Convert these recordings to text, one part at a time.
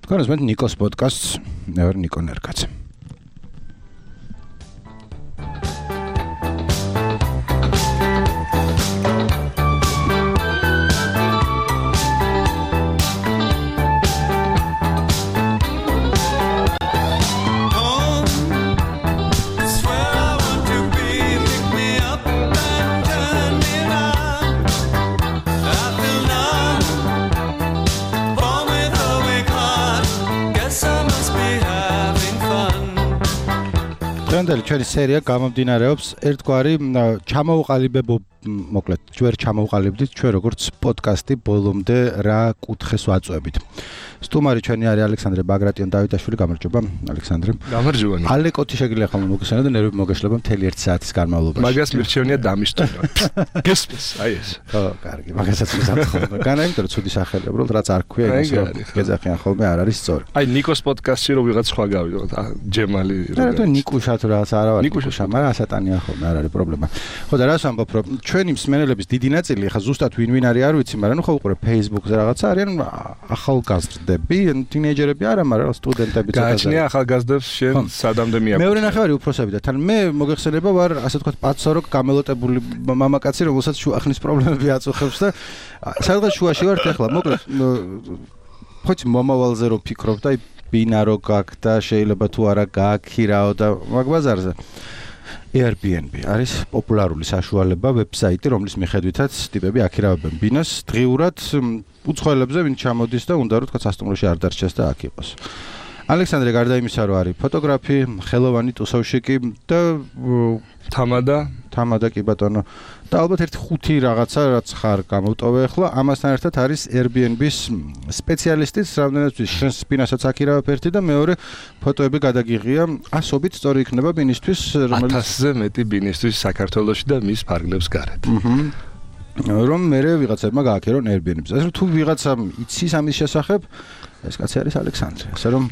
თქვენ ნიკოს პოდკასტს, მე ვარ ნიკო ნერკაცი. Ჩვენი სერია გამომდინარეობს ერთგვარი ჩამოუყალიბებო მოკლედ ჩვენ ჩამოუყალიბდით ჩვენ როგორც პოდკასტი ბოლომდე რა კუთხეს ვაწვევით. სტუმარი ჩვენი არის ალექსანდრე ბაგრატიონ დავითაშვილი, გამარჯობა ალექსანდრე. გამარჯობა. ალეკოთი შეგიძლია ხოლმე მოგესალმო და ნერვები მოგეშლება მთელი 1 საათის განმავლობაში. მაგას მირჩევნია დამისტომა. გესმის, აი ეს. ხო, კარგი, მაგასაც მისახელება. განა იმიტომ რომ ცუდი სახელი, უბრალოდ რაც არ ქვია იმის რომ გეძახიან ხოლმე არ არის სწორი. აი ნიკოს პოდკასტში რომ ვიღაც სხვა გავიდოთ, ჯემალი. რა ნიკუშა თუ რაღაც არა ვარ ნიკუშა, მაგრამ ასატანია ხოლმე არ არის პრობლემა. ხო და რას ვამბობ რომ ჩვენი მსმენელების დიდი ნაწილი ხა ზუსტად ვინ არის არ ვიცი, მაგრამ ნუ ხო უყურებ Facebook-ზე რაღაცა არიან ახალგაზრდები, თინეიჯერები არა, მაგრამ სტუდენტები ცოტა. გააჩნია ახალგაზრდებს შენ სადამდე მიაყვა. მეორე ნახევარი უფროსები და თან მე მოგეხსენება ვარ ასე ვთქვათ პაცორო გამელოტებული მამაკაცი, რომელსაც შუახნის პრობლემები აწუხებს და სადღაც შუაში ვარ ახლა, მოკლედ ხოც მომავალზე რო ფიქრობ და ბინა რო გაქვს და შეიძლება თუ არა გააქირაო და მაგ ბაზარზე Airbnb არის პოპულარული საშუალება, ვებსაიტი, რომლის მიხედვითაც ტიპები აქირავებენ ბინას დღიურად უცხოელებზე, ვინ ჩამოდის და უნდა რომ თქვა სასტუმროში არ დარჩეს და აქ იყოს. ალექსანდრე გარდა იმისა, რომ არის ფოტოგრაფი, ხელოვანი, ტუსოვშიკი და თამადა კი ბატონო. და ალბათ ერთი 5 რაღაცა რაც ხარ გამოვტოვე ახლა, ამასთან ერთად არის Airbnb-ის სპეციალისტიც, რამდენად შენს ბინასაც აქირავებ ერთი და მეორე ფოტოები გადაგიღია, ასობით სწორი იქნება ბინისთვის, რომელიც 1000-ზე მეტი ბინისთვის საქართველოში და მის ფარგლებს გარეთ. რომ მე ვიღაცებმა გააქირონ Airbnb-ზე. ეს რომ თუ ვიღაცა იცის ამის შესახებ, ეს კაცი არის ალექსანდრე. ასე რომ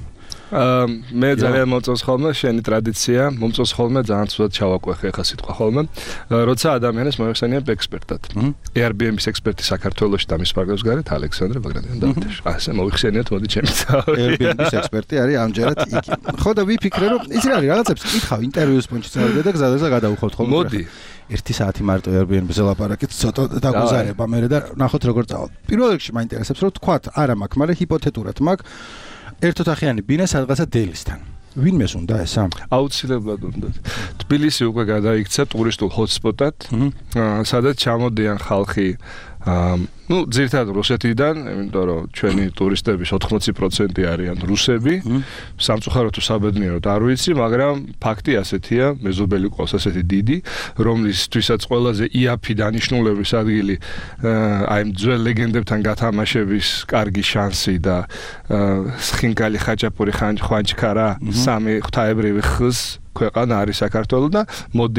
მე ძალიან მომწონს ხოლმე შენი ტრადიცია, მომწონს ხოლმე ძალიან ცუდად ჩავაკვეხე ხა სიტყვა ხოლმე, როცა ადამიანებს მოიხსენიებ ექსპერტად. Airbnb-ის ექსპერტი საქართველოში და მის ფარგლებს გარეთ ალექსანდრე ბაგრატიონ დავითაშვილი. ასე მოიხსენიეთ, მოდი ჩემი თავი. Airbnb-ის ექსპერტი არის ამჯერად იგი. ხო და ვიფიქრე რომ იცი რა არის, რაღაცებს კითხავ ინტერვიუს პონჩი წავიდე და გზადაგზა გადავუხავთ ხოლმე. მოდი 1 საათი მარტო Airbnb-ზე ლაპარაკით, ცოტა დაგუზარება მე და ნახოთ როგორ წავალ. პირველ რიგში მაინტერესებს რომ თქვათ, არა მაქვს, მაგრამ ჰიპოთეტურად მაქვს ერთოთახიანი ბინა სადღაცა დელისთან. ვინმეს უნდა ესა? აუცილებლად უნდა. თბილისი უკვე გადაიქცა ტურისტულ ჰოტსპოტად, სადაც ჩამოდიან ხალხი ძირითადად რუსეთიდან, იმიტომ რომ ჩვენი ტურისტების 80% არიან რუსები. სამწუხაროდ თუ საბედნიეროდ არ ვიცი, მაგრამ ფაქტი ასეთია, მეზობელი ყავს ასეთი დიდი, რომლისთვისაც ყველაზე იაფი დანიშნულების ადგილი აი ძველ ლეგენდებთან გათამაშების კარგი შანსი და სხინკალი ხაჭაპური ხვანჩქარა სამი ღვთაებრივი ხს ქვეყანა არის საქართველო და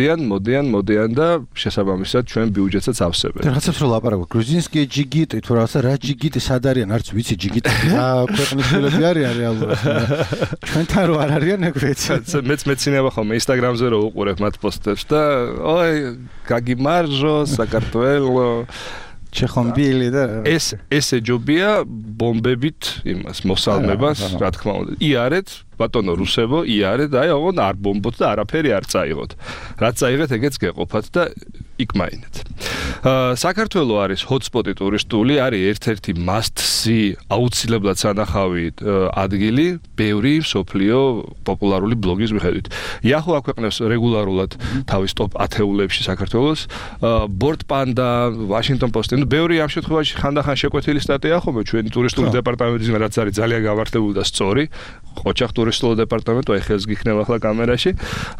მოდიან და შესაბამისად ჩვენ ბიუჯეტსაც ავსებენ. რაღაცებს რომ ლაპარაკობ, გრუზინსკი ჯიგიტი თუ რაღაცა რა ჯიგიტი სად არიან, არც ვიცი ჯიგიტი რა ქვეყნის ფილები არიან რეალურად. ჩვენთან რო არ არიან ეგ ვიცი. მეც მეცინება ხოლმე Instagram-ზე რო უყურებ მათ პოსტებს და ой, გაგიმარჟო საქართველო ჩეხომბილი და ეს ეჯობია ბომბებით იმას მოსალმებას, რა თქმა უნდა. იარეთ ბატონო რუსებო, იარეთ, აი ოღონდ არ ბომბოთ და არაფერი არ წაიღოთ. რაც წაიღეთ, ეგეც გეყოფათ და იქ მაინეთ. საქართველო არის hotspot-ი ტურისტული, არის ერთ-ერთი must see, აუცილებლად სანახავი ადგილი, ბევრი მსოფლიო პოპულარული ბლოგის მიხედვით. Yahoo აქვეყნებს რეგულარულად თავის top 10-ებში საქართველოს, Board Panda, Washington Post, ბევრი ამ შემთხვევაში ხანდახან შეკვეთილი სტატია ხომ ჩვენი ტურისტული დეპარტამენტის რაც არის ძალიან გავართებული და სწორი. ყოჩახ ტურისტულ დეპარტამენტო ეხელს გიქნება ახლა კამერაში.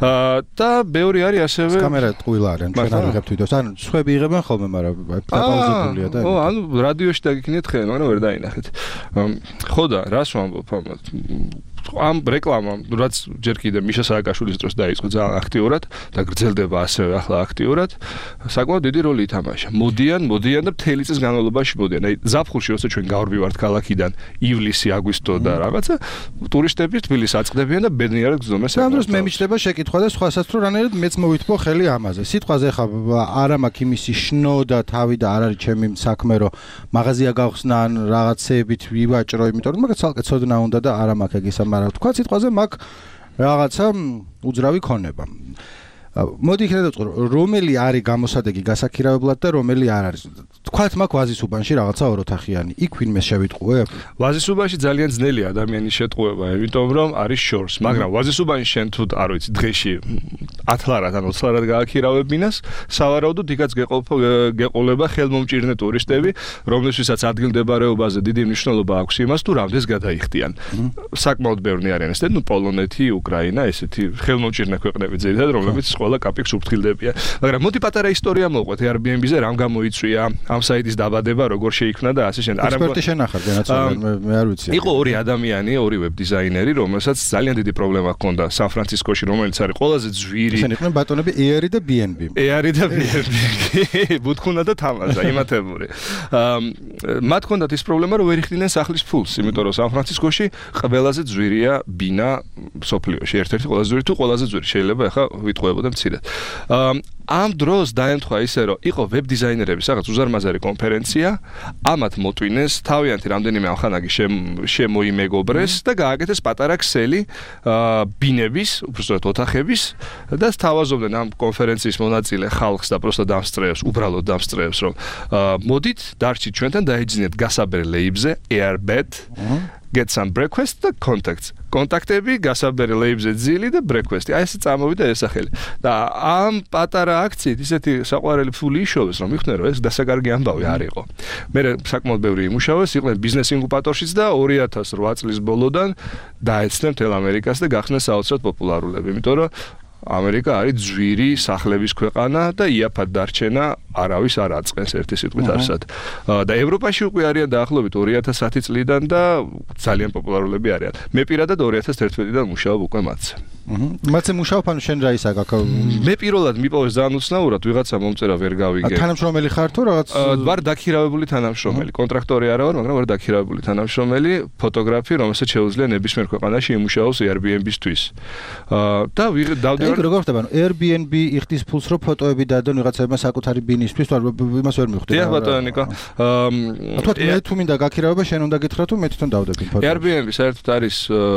და ბევრი არის ასევე კამერა ტყუილა არიან, ჩვენ არ ვიღებთ ვიდეოს. ანუ სხვები იღებენ ხოლმე, მაგრამ დაპაუზებულია და ანუ რადიოში დაგიქნიეთ ხელი, მაგრამ ვერ დაინახეთ. ხო და რას ვამბობ ამათ? ამ რეკლამამ, რაც ჯერ კიდევ მიშა სააკაშვილის დროს დაიწყო ძალიან აქტიურად და გრძელდება ასევე ახლა აქტიურად, საკმაოდ დიდი როლი ითამაშა. მოდიან და მთელი წლის განმავლობაში მოდიან. აი ზაფხულში როცა ჩვენ გავარბივართ ქალაქიდან ივლისი, აგვისტო და რაღაცა ტურისტები თბილისს აწყდებიან და ბედნიერად გრძნობენ. ამ დროს მე მიჩნდება შეკითხვა და სხვასაც რომ რანაირად მეც მოვითმო ხელი ამაზე. სიტყვაზე ხა არ მაქვს იმისი შნო და თავი და არ არის ჩემი საქმე რომ მაღაზია გავხსნა ან რაღაცეებით ვივაჭრო, იმიტომ რომ მაგაც ცალკე ცოდნა უნდა და არ მაქვს ეგ ისა, მაგრამ თქვა სიტყვაზე მაქვს რაღაცა უძრავი ქონება. მოდი იქნებ დავწყო რომელი არის გამოსადეგი გასაქირავებლად და რომელი არ არის. თქვათ მაქვს ვაზისუბანში რაღაცა ოროთახიანი. იქ ვინმე შევიტყუებ? ვაზისუბანში ძალიან ძნელია ადამიანის შეტყუება, იმიტომ რომ არის შორს, მაგრამ ვაზისუბანში შენ თუ არ ვიცი დღეში 10 ლარად ან 20 ლარად გააქირავებინას, სავარაუდოდ იქაც გეყოლება ხელმომჭირნე ტურისტები, რომლისთვისაც ადგილმდებარეობაზე დიდი მნიშვნელობა აქვს იმას, თუ რამდენს გადაიხდიან. საკმაოდ ბევრი არიან ესეთი, პოლონეთი, უკრაინა, ესეთი ხელმომჭირნე ქვეყნები ძირითადად, რომლებიც ყველა კაპიკს უფრთხილდებიან. მაგრამ მოდი პატარა ისტორია მოვყვეთ Airbnb-ზე, რამ გამოიწვია ამ საიტის დაბადება, როგორ შეიქმნა და ასე შემდეგ. ექსპერტი შენახარ, მე არ ვიცი. იყო ორი ადამიანი, ორი ვებ დიზაინერი, რომელსაც ძალიან დიდი პრობლემა ჰქონდა სან-ფრანცისკოში, რომელიც არის ყველაზე ძვირი. ისინი იყვნენ ბატონები Air და BNB. Air და BNB. ბუთქუნა და თამაზა, იმათებული. მათ ჰქონდათ ის პრობლემა, რომ ვერ იხდიდნენ სახლის ფულს, იმიტომ რომ სან-ფრანცისკოში ყველაზე ძვირია ბინა სოფლიოში, ერთ-ერთი ყველაზე ძვირი თუ ყველაზე ძვირი, შეიძლება ახლა ვიტყუებოდე მცირედ. ამ დროს დაემთხვა ისე, რომ იყო ვებ დიზაინერების რაღაც უზარმაზარი კონფერენცია, ამათ მოტვინეს თავიანთი რამდენიმე ამხანაგი შემოიმეგობრეს და გააკეთეს პატარა ქსელი ბინების, უბრალოდ ოთახების და სთავაზობდნენ ამ კონფერენციის მონაწილე ხალხს და პროსტა დამსწრეებს, უბრალოდ დამსწრეებს, რომ მოდით დარჩით ჩვენთან დაიძინეთ გასაბერ ლეიბზე Airbed, get some breakfast და contacts. კონტაქტები, გასაბერი ლეიბზე ძილი და breakfast. აი ესე წამოვიდა ეს სახელი. და ამ პატარა აქციით ისეთი საყვარელი ფული იშოვეს, რომ მიხდნენ რომ ეს დასაკარგი ამბავი არ იყო. მე საკმაოდ ბევრი იმუშავეს, იყვნენ ბიზნეს ინკუბატორშიც და 2008 წლის ბოლოდან დაეცნენ მთელ ამერიკას და გახდნენ საოცრად პოპულარულები, იმიტომ რომ ამერიკა არის ძვირი სახლების ქვეყანა და იაფად დარჩენა არავის არ აწყენს ერთი სიტყვით არსად. და ევროპაში უკვე არიან დაახლოებით 2010 წლიდან და ძალიან პოპულარულები არიან. მე პირადად 2011-დან მუშაობ უკვე მათზე. მათზე მუშაობ, ანუ შენ რა ისა გაქვს? მე პირველად მიპოვეს ძალიან უცნაურად, ვიღაცა მომწერა ვერ გავიგე. თანამშრომელი ხარ თუ რაღაც? ვარ დაქირავებული თანამშრომელი, კონტრაქტორი არა ვარ, მაგრამ ვარ დაქირავებული თანამშრომელი, ფოტოგრაფი, რომელსაც შეუძლია ნებისმიერ ქვეყანაში იმუშაოს Airbnb-ისთვის. და დავდივარ როგორ ხდება, ანუ Airbnb იხდის ფულს, რომ ფოტოები დადონ ვიღაცებმა საკუთარი ბინისთვის, თუ იმას ვერ მივხვდი. დიახ ბატონო ნიკო. თქვა მე თუ მინდა გაქირავება, შენ უნდა გითხრა თუ მე თვითონ დავდები ფოტოს. Airbnb საერთოდ არის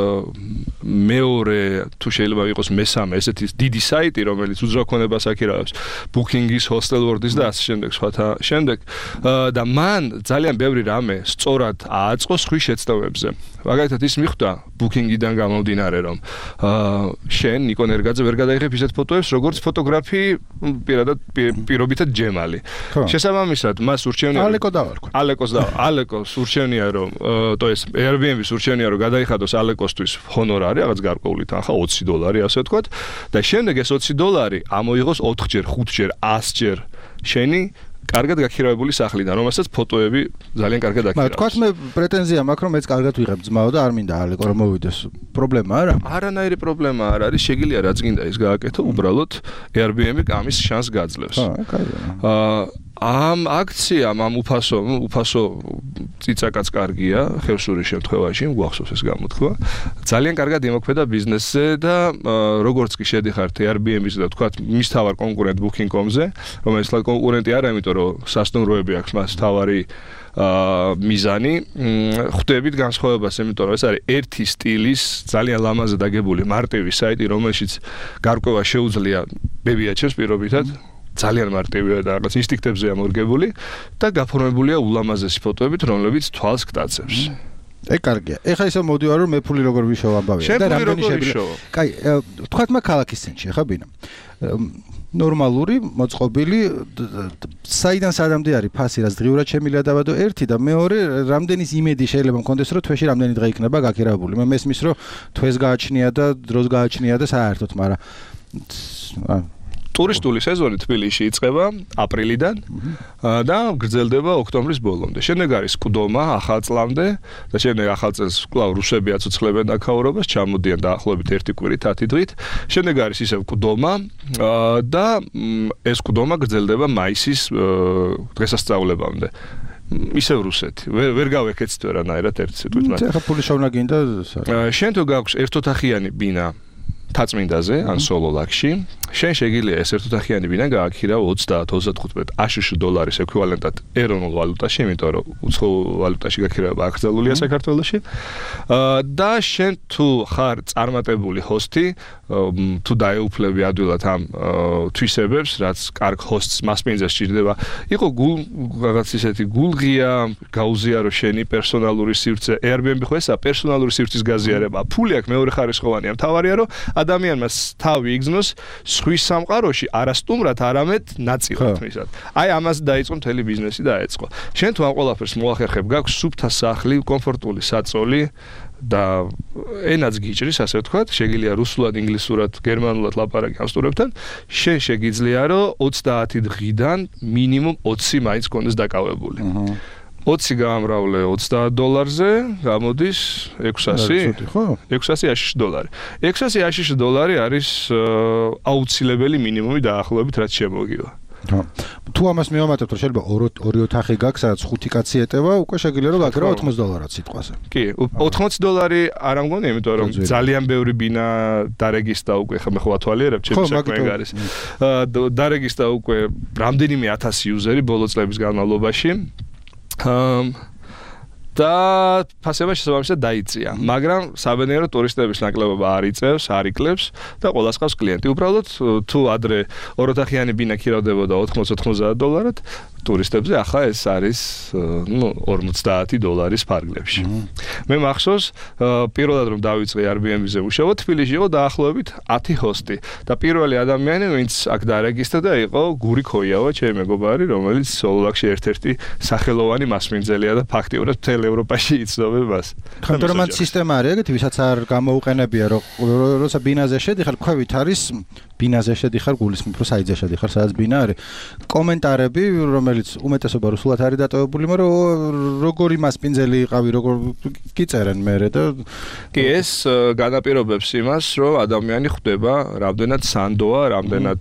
მეორე თუ შეიძლება იყოს მესამე ესეთი დიდი საიტი, რომელიც უძრავქონებას აქირავებს, Booking-ის, Hostelworld-ის და ასე შემდეგ სხვათა შემდეგ. და მან ძალიან ბევრი რამე სწორად ააწყო სხვის შეცდომებზე. მაგალითად ის მიხვდა Booking-იდან გამომდინარე, რომ შენ ნიკო ნერგაძე ვერ გადაიღებ ისეთ ფოტოებს, როგორც ფოტოგრაფი პირობითად ჯემალი. შესაბამისად, მას ურჩევნია ალეკოს ურჩევნია, რომ ეს Airbnb-ის ურჩევნია, რომ გადაიხადოს ალეკოსთვის ჰონორარი, რაღაც გარკვეული თანხა $20, ასე ვთქვათ, და შემდეგ ეს $20 ამოიღოს 4-ჯერ, 5-ჯერ, 100-ჯერ შენი კარგად გაქირავებული სახლიდან, რომელსაც ფოტოები ძალიან კარგად აქირავებს. თქვათ მე პრეტენზია მაქვს, რომ მეც კარგად ვიღებ ძმაო და არ მინდა ალეკო რომ მოვიდეს. პრობლემა არა? არანაირი პრობლემა არ არის, შეგიძლია რაც გინდა ის გააკეთო, უბრალოდ Airbnb ამის შანსს გაძლევს. ამ აქციამ ამ უფასო წიწაკაც კარგია ხევსურის შემთხვევაში, გვახსოვს ეს გამოთქვა. ძალიან კარგად იმოქმედა ბიზნესზე და როგორც კი შედიხართ Airbnb-ზე და თქვათ მის თავარ კონკურენტ Booking.com-ზე, რომელიც სულ კონკურენტი არა, იმიტომ რომ სასტუმროები აქვს მას თავარი მიზანი, ხვდებით განსხვავებას, იმიტომ რომ ეს არის ერთი სტილის ძალიან ლამაზად დაგებული მარტივი საიტი, რომელშიც გარკვევა შეუძლია ბებიაჩებს პირობითად. ძალიან მარტივია და რაღაც ინსტინქტებზეა მორგებული და გაფორმებულია ულამაზესი ფოტოებით, რომლებიც თვალს გტაცებს. ეგ კარგია. ეხლა ისე მოდივარ რომ მე ფული როგორ ვიშოვ ამბავია და რამდენი შეგვიძლია. კაი, თქვათ მაგ ქალაქის ცენტრში ხა ბინა. ნორმალური, მოწყობილი, საიდან სადამდე არის ფასი, რაც დღიურად შემიძლია დავადო ერთი და მეორე, რამდენის იმედი შეიძლება მქონდეს, რომ თვეში რამდენი დღე იქნება გაქირავებული. მე მესმის, რომ თვეს გააჩნია და დროს გააჩნია და საერთოდ, მაგრამ ტურისტული სეზონი თბილისში იწყება აპრილიდან და გრძელდება ოქტომბრის ბოლომდე. შემდეგ არის სკუდომა ახალ წლამდე და შემდეგ ახალ წელს კვლავ რუსები აცოცხლებენ აქაურობას, ჩამოდიან დაახლოებით 1 კვირით 10 დღით. შემდეგ არის ისევ სკუდომა და ეს სკუდომა გრძელდება მაისის დღესასწაულებამდე. ისევ რუსეთი. ვერ გავეკეთეთ ვერანაირად ერთ სიტყვით მათ. ეხა ფული შოვნა გინდა? შენ თუ გაქვს ერთოთახიანი ბინა თაწმინდაზე ან სოლოლაკში, შენ შეგიძლია ეს ერთოთახიანი ბინა გააქირავ 30-35 აშშ დოლარის ეკვივალენტად ეროვნულ ვალუტაში, იმიტომ რომ უცხოურ ვალუტაში გაქირავება აკრძალულია საქართველოში. და შენ თუ ხარ წარმატებული ჰოსტი, თუ დაეუფლები ადვილად ამ თვისებებს, რაც კარგ ჰოსტს მასპინძას სჭირდება, იყო რაღაც ისეთი გულღია, გაუზიარო შენი პერსონალური სივრცე, Airbnb ხო ესა პერსონალური სივრცის გაზიარება. ფული აქვს მეორე ხარისხოვანია, მთავარია რომ ადამიანმა თავი იგზნოს სხვის სამყაროში არასტუმრად, არამედ ნაწილად მისად. აი ამას დაიწყო მთელი ბიზნესი დაეწყო. შენ თუ ამ ყველაფერს მოახერხებ, გაქვს სუფთა სახლი, კომფორტული საწოლი და ენაც გიჭრის, ასე ვთქვათ, შეგიძლია რუსულად, ინგლისურად, გერმანულად ლაპარაკი ამ სტუმრებთან, შენ შეგიძლია რომ 30 დღიდან მინიმუმ 20 მაინც კონდეს დაკავებული. 20 გაამრავლე $30-ზე, გამოდის 600. ხო? 600 აშშ დოლარი. 600 აშშ დოლარი არის აუცილებელი მინიმუმი დაახლოებით, რაც შემოგივა. თუ ამას მივამატებთ, რომ შეიძლება ორი ოთახი გაქვს, სადაც 5 კაცი ეტევა, უკვე შეგიძლია რომ გაქირავ $80 სიტყვაზე. კი, $80 არ ამგონია, იმიტომ რომ ძალიან ბევრი ბინა დარეგისტა უკვე, ხა მე ხო ათვალიერებ, ჩემი საქმე ეგ არის. დარეგისტა უკვე რამდენიმე 1000 იუზერი ბოლო წლების განმავლობაში. და ფასება შესაბამისად დაიწია, მაგრამ საბედნიეროდ ტურისტების ნაკლებობა არ იწევს, არ იკლებს და ყველას ყავს კლიენტი. უბრალოდ თუ ადრე ოროთახიანი ბინა ქირავდებოდა $80-90 ტურისტებზე, ახლა ეს არის $50 ფარგლებში. მე მახსოვს, პირველად რომ დავიწყე Airbnb-ზე მუშაობა, თბილისში იყო დაახლოებით 10 ჰოსტი და პირველი ადამიანი, ვინც აქ დარეგისტრირდა, იყო გური ქოიავა, ჩემი მეგობარი, რომელიც სოლოლაკში ერთ-ერთი სახელოვანი მასპინძელია და ფაქტიურად მთელ ევროპაში იცნობენ მას. ხომ მან სისტემა არის ეგეთი, ვისაც არ გამოუყენებია, რომ როცა ბინაზე შედიხარ, ქვევით არის ბინაზე შედიხარ, გულისხმობ, რომ საიტზე შედიხარ, სადაც ბინა არის. კომენტარები, რომელიც უმეტესობა რუსულად არის დატოვებული, მაგრამ როგორი მასპინძელი იყავი, როგორ გიწერენ მერე და კი ეს განაპირობებს იმას, რომ ადამიანი ხვდება, რამდენად სანდოა, რამდენად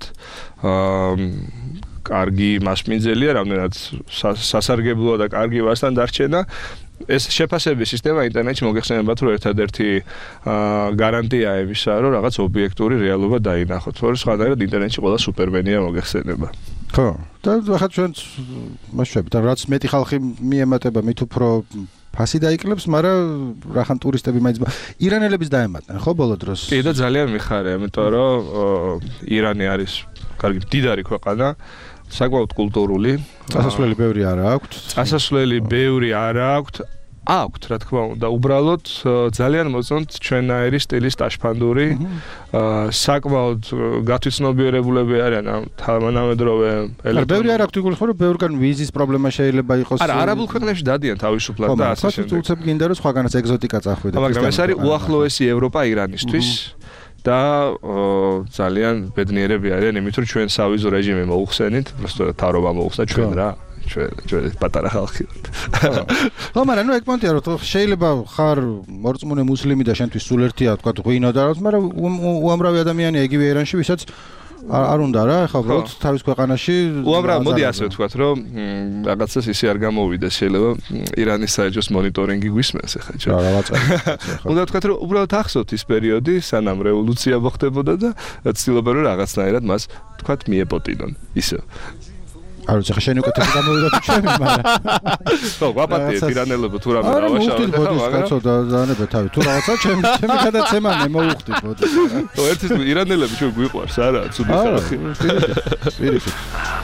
კარგი მასპინძელია, რამდენად სასარგებლოა და კარგი ვარსთან დარჩენა. ეს შეფასების სისტემა ინტერნეტში მოგეხსენებათ, რომ ერთადერთი გარანტია იმისა, რომ რაღაც ობიექტური რეალობა დაინახოთ. თორე სხვადასხვა ინტერნეტში ყველა სუპერმენია მოგეხსენება. ხო, და ახლა ჩვენ მაშუებით, რაც მეტი ხალხი მიემატება, მით უფრო ფასი დაიკლებს, მაგრამ რახან ტურისტები მაინც ირანელების დაემატნენ, ხო, ბოლო დროს? კი და ძალიან მიხარია, იმიტომ რომ ირანი არის კარგი მდიდარი ქვეყანა. საკმაოდ კულტურული. წასასვლელი ბევრი არა აქვთ. წასასვლელი ბევრი არა აქვთ. აქვთ, რა თქმა უნდა, უბრალოდ ძალიან მოწონთ ჩვენაირი სტილის ტაშფანდური. საკმაოდ გათვითცნობიერებულები არიან ამ თანამედროვე ელემენტებში. ბევრი არ აქვთ იგულისხმება, რომ ბევრგან ვიზის პრობლემა შეიძლება იყოს. არა, არაბულ ქვეყნებში დადიან თავისუფლად და ასე შემდეგ. უცებ გინდა რომ სხვაგანაც ეგზოტიკა წახვიდეთ. მაგრამ ეს არის უახლოესი ევროპა ირანისთვის. და ძალიან ბედნიერები არიან, იმით რომ ჩვენ სავიზო რეჟიმი მოუხსენით, უბრალოდ თავრობა მოუხსნა ჩვენ რა. ჩვენ პატარა ხალხი ვართ. ხო, მაგრამ ნუ ეგ პონტია, რომ შეიძლება ხარ მორწმუნე მუსლიმი და შენთვის სულ ერთია, თქვა ღვინო და რაღაც, მაგრამ უამრავი ადამიანია იგივე ირანში, ვისაც არ უნდა რა, ხა უბრალოდ თავის ქვეყანაში უამრავი, მოდი ასე ვთქვათ, რომ რაღაცას ისე არ გამოვიდეს, შეიძლება ირანის საეჭვოს მონიტორინგი გვისმენს ახლა ჩვენ. რა რაღაცა. უნდა ვთქვათ, რომ უბრალოდ ახსოვთ ის პერიოდი, სანამ რევოლუცია მოხდებოდა და ცდილობენ რომ რაღაცნაირად მას ვთქვათ მიეპოტინონ. ისე არ ვიცი, ხა შენ უკეთესი გამოვიდა თუ ჩემი, მაგრამ ხო, ვაპატიეთ ირანელებო თუ რამე დავაშავეთ, მაგრამ კაცო დაანებე თავი. თუ რაღაცა ჩემი გადაცემა მე მოუხდით, მოდი. ხო, ერთის ირანელები ჩვენ გვიყვარს, არა, ცუდი ხალხი. პირიქით.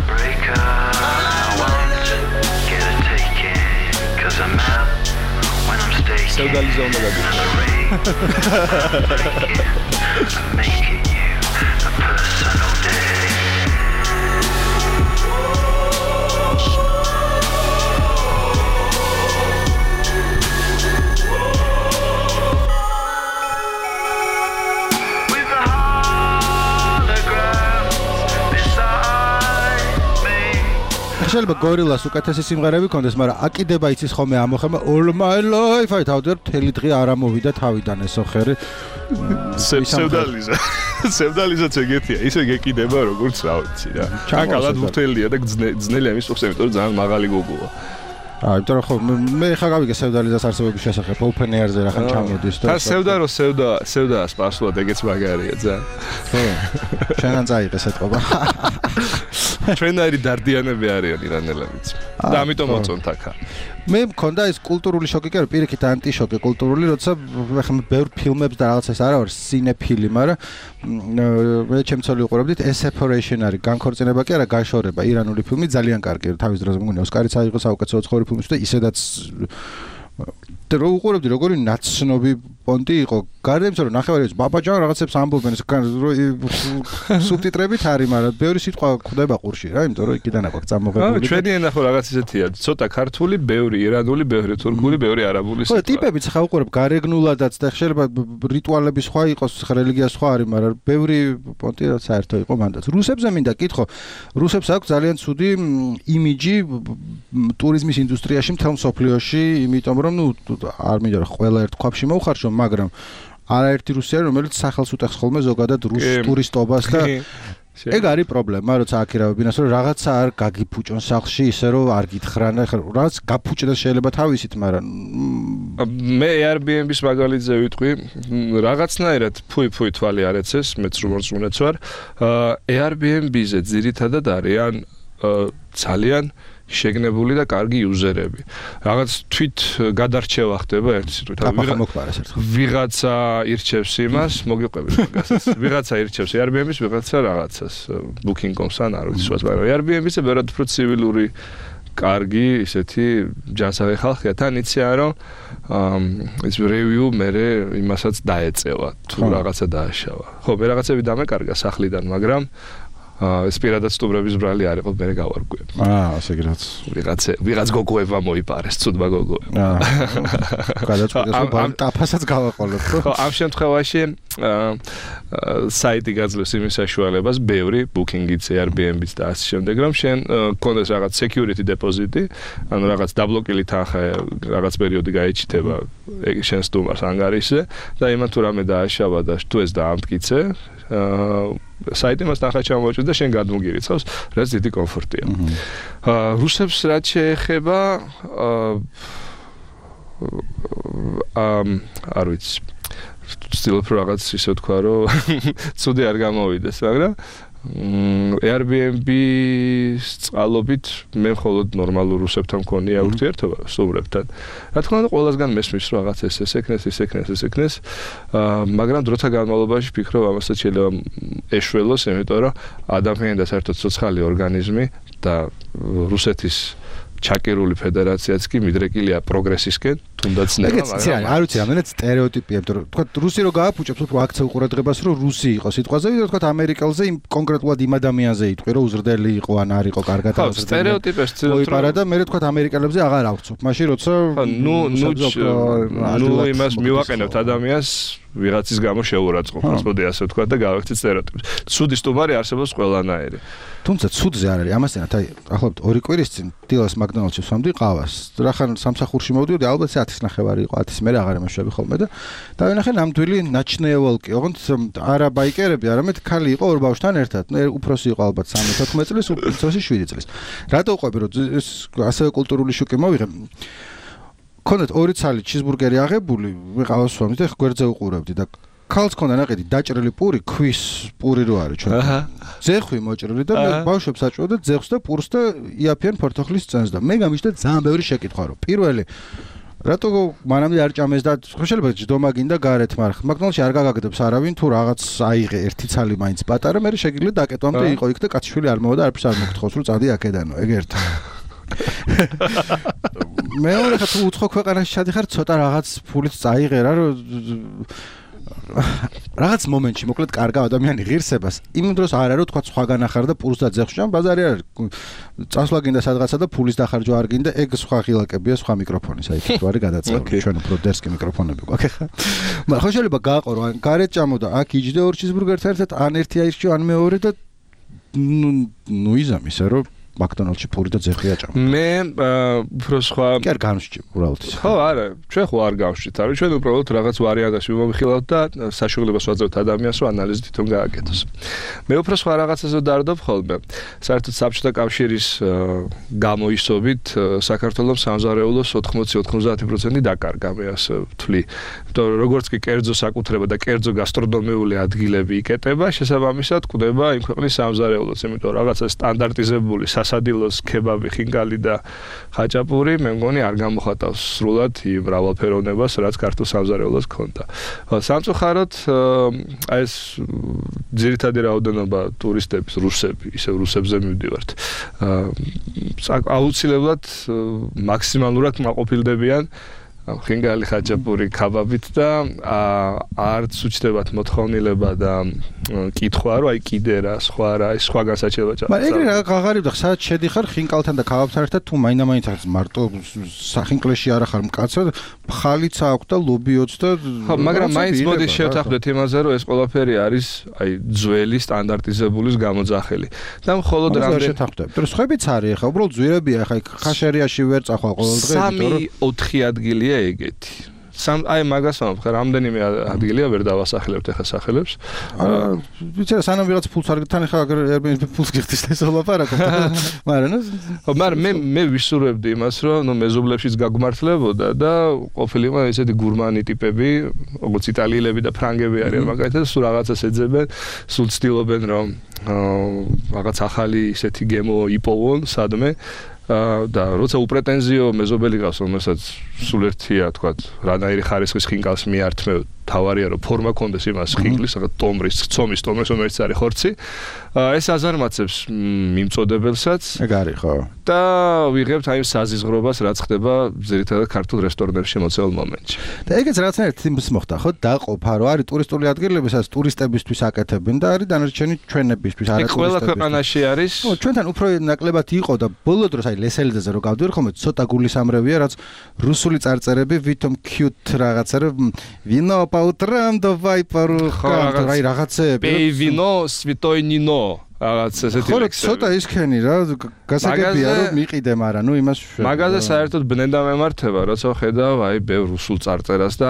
სევდალიზე უნდა გადავიდე. შეიძლება გორილას უკეთესი სიმღერები ქონდეს, მაგრამ აკიდება იცის ხოლმე ამოხება All My Life, აი თავდერ მთელი დღე არ ამოვიდა თავიდან ეს ოხერი. სევდალიზა ეგეთია, ისე გეკიდება როგორც რა ვიცი რა. ჩაკალად უთელია და ძნელია მის უხსენ, იმიტომ რომ ძალიან მაღალი გოგოა. იმიტომ რომ ხო მე ხა გავიგე სევდალიზას არსებობის შესახებ open air-ზე რახან ჩამოდის და სევდას პასუხად ეგეც მაგარია ძალიან. ხო. შენან წაიღეს ეთყობა. ჩვენაირი დარდიანები არიან ირანელებიც. და ამიტომ მოწონთ აქა. მე მქონდა ეს კულტურული შოკი, კი არა, პირიქით ანტიშოკი კულტურული, როცა ახლა ბევრ ფილმებს და რაღაცას არა ვარ სინეფილი, მაგრამ მე ჩემცოლი უყურებდით ეს separation არის განქორწინება კი არა გაშორება, ირანული ფილმი ძალიან კარგი, თავის დროზე მგონი ოსკარიც აიღო საუკეთესო ცხოველი ფილმისთვის და ისედაც რო უყურებდი როგორი ნაცნობი პონტი იყო, გარდა იმისა რომ ნახევარიც ბაბაჯან რაღაცებს ამბობენ, სუბტიტრებით არის, მაგრამ ბევრი სიტყვა ხვდება ყურში რა, იმიტომ რომ იქიდან აქვს წამოღებული. ჩვენი ენა ხო რაღაც ისეთია, ცოტა ქართული, ბევრი ირანული, ბევრი თურქული, ბევრი არაბული სიტყვა. ხო, ტიპებიც ხა უყურებ გარეგნულადაც და შეიძლება რიტუალები სხვა იყოს, რელიგია სხვა არის, მაგრამ ბევრი პონტი რაც საერთო იყო მანდაც. რუსებზე მინდა კითხო, რუსებს აქვს ძალიან ცუდი იმიჯი ტურიზმის ინდუსტრიაში მთელ მსოფლიოში, იმიტომ რომ არ მინდა რომ ყველა ერთ ქვაბში მოუხარშო, მაგრამ არაერთი რუსი არის, რომელიც სახელს უტეხს ხოლმე ზოგადად რუს ტურისტობას და ეგ არის პრობლემა, როცა აქირავებინას რომ რაღაცა არ გაგიფუჭონ სახლში, ისე რომ არ გითხრან, რაღაც გაფუჭდეს შეიძლება თავისით, მაგრამ მე Airbnb-ის მაგალითზე ვიტყვი, რაღაცნაირად ფუი თვალი არ ეცეს, მეც როგორც უნეც ვარ. Airbnb-ზე ძირითადად არიან ძალიან შეგნებული და კარგი იუზერები. რაღაც თვით გადარჩევა ხდება ერთი სიტყვით. ვიღაცა ირჩევს იმას, მოგიყვებით მაგასაც. ვიღაცა ირჩევს Airbnb-ს, ვიღაცა რაღაცას, Booking.com-ს ან არ ვიცი, მაგრამ Airbnb-ზე ბევრად უფრო ცივილური კარგი ისეთი ჯანსაღი ხალხია. თან იციან რომ ეს review მერე იმასაც დაეწევა, თუ რაღაცა დააშავა. ხო, მე რაღაცები დამეკარგა სახლიდან, მაგრამ ეს პირადად სტუმრების ბრალი არ იყო, მე გავარკვე. ასე გრაც. ვიღაც გოგოება მოიპარეს, ცუდმა გოგოება. გადაწყვეტეს რომ ტაფასაც გავაყოლოთ, ხო? ხო, ამ შემთხვევაში საიტი გაძლევს იმის საშუალებას, ბევრი Booking-იც, Airbnb-იც და ასე შემდეგ, რომ შენ გქონდეს რაღაც security deposit-ი, ანუ რაღაც დაბლოკილი თანხა რაღაც პერიოდი გაიჩიტება შენ სტუმარს ანგარიშზე და იმან თუ რამე დააშავა და თუ ეს დაამტკიცე, საიტი მას თანხა ჩამოაჭრა და შენ გადმოგირიცხავს, რაც დიდი კომფორტია. რუსებს რაც შეეხება არ ვიცი. ვცდილობ რაღაც ისე ვთქვა, რომ ცუდი არ გამოვიდეს, მაგრამ Airbnb-ის წყალობით მე მხოლოდ ნორმალურ რუსებთან მქონია ურთიერთობა სტუმრებთან. რა თქმა უნდა, ყველასგან მესმის რომ რაღაც ეს ეკნეს, მაგრამ დროთა განმავლობაში ვფიქრობ, ამასაც შეიძლება ეშველოს, იმიტომ რომ ადამიანი და საერთოდ ცოცხალი ორგანიზმი და რუსეთის ჩაკერული ფედერაციაც კი მიდრეკილია პროგრესისკენ, თუნდაც ნება, მაგრამ არ ვიცი, რამენად სტერეოტიპია, იმიტომ რომ თქვა რუსი რო გააფუჭებს, უფრო აქცევ ყურადღებას, რომ რუსი იყო სიტყვაზე, და თქვა ამერიკელზე იმ კონკრეტულად იმ ადამიანზე იტყვი, რომ უზრდელი იყო ან არ იყო კარგად აღზრდილი. ხო, სტერეოტიპებს მოიპარა და მე თქვა ამერიკელებზე აღარ ავცობ. მაშინ როცა ნუ იმას მივაყენებთ ადამიანს ვიღაცის გამო შეურაცხყოფს, მოდი ასე ვთქვა და გავაქცეთ სტერეოტიპს. ცუდი სტუმარი არსებობს ყველანაირი. თუმცა ცუდზე არ არის. ამასთანავე აი ახლობთ 2 კვირის წინ დილას მაგდონალდში ვსვამდი ყავას. რახან სამსახურში მოვდიოდი, ალბათ 10-ის ნახევარი იყო, 10-ის მერე აღარემეშვები ხოლმე და დავინახე ნამდვილი ნაჩნეევოლკი, ოღონდ არა ბაიკერები, არამედ ქალი იყო ორ ბავშვთან ერთად. უფროსი იყო ალბათ 13-14 წლის, უფროსი 7 წლის. რატო ვყვები, რომ ეს ასევე კულტურული შოკი მოვიღე? ქონდათ 2 ცალი ჩიზბურგერი აღებული, ვიყავს ვსვამდი და გვერდზე უყურებდი და ქალს ქონდა ნაყიდი დაჭრილი პური, ქვის პური რო არის ჩვენ. ძეხვი მოჭრილი და მე ბავშვებს აჭროდა ძეხვს და პურს და იაფიან ფორთოხლის წენს და მე გამიშდა ძალიან ბევრი შეკითხვა რომ პირველი რატო მანამდე არ ჭამეს და შეიძლება ჯდომა გინდა გარეთ, მაგრამ მაგდონალდში არ გაგაგდებს არავინ თუ რაღაც აიღე ერთი ცალი მაინც პატარა, მე შეგიძლია დაკეტვამდე იყო იქ და კაცშვილი არ მოვა და არაფერს არ მოგთხოვს რომ წადი აქედანო, ეგ ერთ. მეორე ხა თუ უცხო ქვეყანაში ჩადიხარ, ცოტა რაღაც ფულით წაიღე რა რომ რაღაც მომენტში მოკლედ კარგა ადამიანი ღირსებას იმ დროს არ არის თქვა სხვაგან ახარ და პურს და ძეხვს ჯამ ბაზარი არ არის წასვლა გინდა სადღაცა და ფულის დახარჯვა არ გინდა ეგ სხვა ღილაკებია სხვა მიკროფონი საერთოდ არის გადაწეული ჩვენ უფრო დერსკი მიკროფონები გვაქვს ხა მაგრამ ხო შეიძლება გააყორო ან გარეთ ჭამოდა აქ იჯდე 2 ჩიზბურგერთან ერთად ან ერთი აირჩიო ან მეორე და ნუ იზამისა რომ მაკდონალდსში ფური და ძეხი აჭამა. მე უფრო სხვა კი არ გამსჭი უბრალოდ ის. ხო, არა, ჩვენ ხო არ გავშით. არა, ჩვენ უბრალოდ რაღაც ვარიანტაში მომიხილავთ და საშუალებას ვაძლევთ ადამიანს, რომ ანალიზი თვითონ გააკეთოს. მე უფრო სხვა რაღაცაზე დავდარდობ ხოლმე. საერთოდ საბჭოთა კავშირის გამოისობით საქართველოს სამზარეულოს 80-90% დაკარგა, მე ასე ვთვლი. იმიტომ რომ როგორც კი კერძო საკუთრება და კერძო გასტრონომიული ადგილები იკეტება, შესაბამისად კვდება იმ ქვეყნის სამზარეულოც, იმიტომ რომ რაღაცა სტანდარტიზებული სასადილოს ქებაბი, ხინკალი და ხაჭაპური მე მგონი არ გამოხატავს სრულად იმ მრავალფეროვნებას, რაც ქართულ სამზარეულოს ჰქონდა. სამწუხაროდ აი ეს ძირითადი რაოდენობა ტურისტების, რუსები, ისევ რუსებზე მივდივართ. აუცილებლად მაქსიმალურად მაყოფილდებიან ხინკალი, ხაჭაპური, ქაბაბით და არც უჩნდებათ მოთხოვნილება და კითხვა, რომ აი კიდე რა, სხვა რა, სხვა განსაჩივრება ჩაწერა. მაგრამ ეგრე რა გაღარიბდა, სადაც შედიხარ ხინკალთან და ქაბაბთან ერთად თუ მაინდა-მაინც არის მარტო სახინკლეში არა ხარ მკაცო, ხალიც აქვს და ლობიოც და ხო, მაგრამ მაინც მოდი შევთანხმდეთ იმაზე, რომ ეს ყველაფერი არის აი ძველი სტანდარტიზებულის გამოძახილი. და მხოლოდ რამდენი შევთანხმდებით, რომ სხვაებიც არის, ახლა უბრალოდ ძვირებია, ახლა ხაშერიაში ვერ წახვალ ყოველ დღე, იმიტომ რომ 3-4 ადგილია ეგეთი. აი მაგას ვამბობ, რამდენიმე ადგილია ვერ დავასახელებთ ახლა სახელებს. ვიცი რა, სანამ ვიღაც ფულს არ თან ახლა Airbnb ფულს გიხდის ეს ოლაპარაკობ. მაგრამ მე ვისურვებდი იმას, რომ ნუ მეზობლებშიც გაგმართლებოდა და ყოფილიყო ესეთი გურმანი ტიპები, როგორც იტალიელები და ფრანგები არიან მაგალითად, სულ რაღაცას ეძებენ, სულ ცდილობენ რომ რაღაც ახალი ისეთი გემო იპოვონ სადმე. და როცა უპრეტენზიო მეზობელი გავს, რომელსაც სულ ერთია, თქვათ, რანაირი ხარისხის ხინკალს მიართმევ, თავარია რომ ფორმა კონდეს იმას ხინკლის, რაღაც ტომრის, ცომის ტომრის, რომელიც არის ხორცი. ეს აზარმაცებს მიმწოდებელსაც. ეგ არის, ხო. და ვიღებთ აი საზიზღრობას, რაც ხდება ძირითადად ქართულ რესტორნებში მოცემულ მომენტში. და ეგეც რაღაცნაირად იმის მოხდა, ხო, დაყოფა, რომ არის ტურისტული ადგილები, სადაც ტურისტებისთვის აკეთებენ და არის დანარჩენი ჩვენებისთვის, არა ტურისტებისთვის. ყველა ქვეყანაში არის. ხო, ჩვენთან უფრო ნაკლებად იყო და ბოლო დროს აი ლესელიძეზე რო გავდივარ ხოლმე, ცოტა გულისამრევია, რაც რუსული წარწერები ვითომ cute რაღაცა რომ ვინო პაუტრამ დავაი პარუ აი რაღაცეები. Пей вино, святой Нино. რაღაც ესეთი ხო, ცოტა ისქენი რა, გასაგებია რომ მიყიდე, მაგრამ ნუ იმას მაგაზე საერთოდ ბნედა მემართება, როცა ხედავ აი ბევრ რუსულ წარწერას და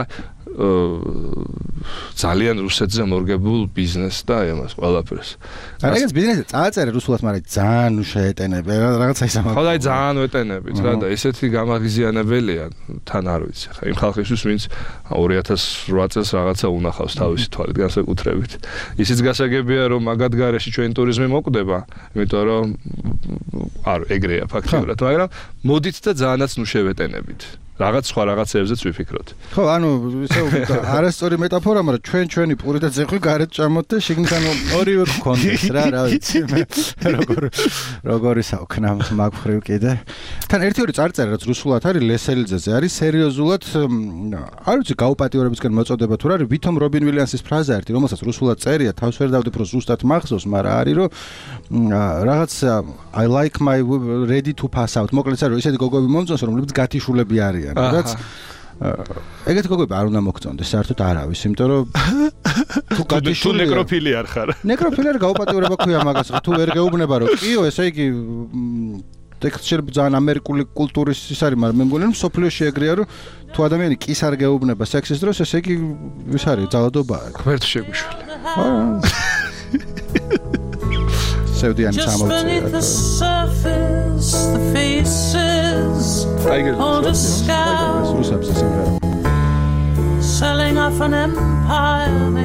ძალიან რუსეთზე მორგებულ ბიზნესს და ამას ყველაფერს. არა, ეგეც ბიზნესი წააწერე რუსულად, მაგრამ ძალიან შეეტენებ, რაღაცა ისაა. ხო, აი ძალიან ვეტენებით რა და ესეთი გამაღიზიანებელია, თან არ ვიცი. ხა იმ ხალხისთვის, ვინც 2008 წელს რაღაცა უნახავს თავისი თვალით განსაკუთრებით. ისიც გასაგებია რომ მაგად გარეში ჩვენი ტურიზმი მოკვდება, იმიტომ რომ არ ეგრეა ფაქტიურად, მაგრამ მოდით და ძალიანაც ნუ შევეტენებით. რაღაც სხვა რაღაცებზეც ვიფიქროთ. ხო, ანუ ისე არასწორი მეტაფორა, მაგრამ ჩვენი პური და ძეხვი გარეთ ჭამოთ და შიგნიდან ორივე გქონდეს რა ვიცი მე როგორი საუქნა მაგხრივ კიდე. თან ერთი-ორი წარწერა რაც რუსულად არის ლესელიძეზე არის სერიოზულად არ ვიცი გაუპატიორებისგან მოწოდება თუ რა არის ვითომ რობინ ვილიამსის ფრაზა ერთი რომელსაც რუსულად წერია თავს ვერ დავდებ რომ ზუსტად მახსოვს, მაგრამ არის რომ რაღაც I like my ready to pass out მოკლედ არის ისეთი გოგოები მომწონს რომლებიც გათიშულები არიან. რაც ეგეთი გოგოები არ უნდა მოგწონდეს, საერთოდ არავის, იმიტომ რომ თუ ნეკროფილი არ ხარ. ნეკროფილი არ გაუპატიორება ქვია მაგას, თუ ვერ გეუბნება რომ კიო, ესე იგი ტექსტში ძალიან ამერიკული კულტურის ის არის, მაგრამ მე მგონი რომ სოფლიოში ეგრეა რომ თუ ადამიანი კის არ გეუბნება სექსის დროს, ესე იგი ის არის ძალადობაა. გვერდ შეგვიშველი. სევდიანი სამოცი. რუსებს სიმღერა. Selling off an empire,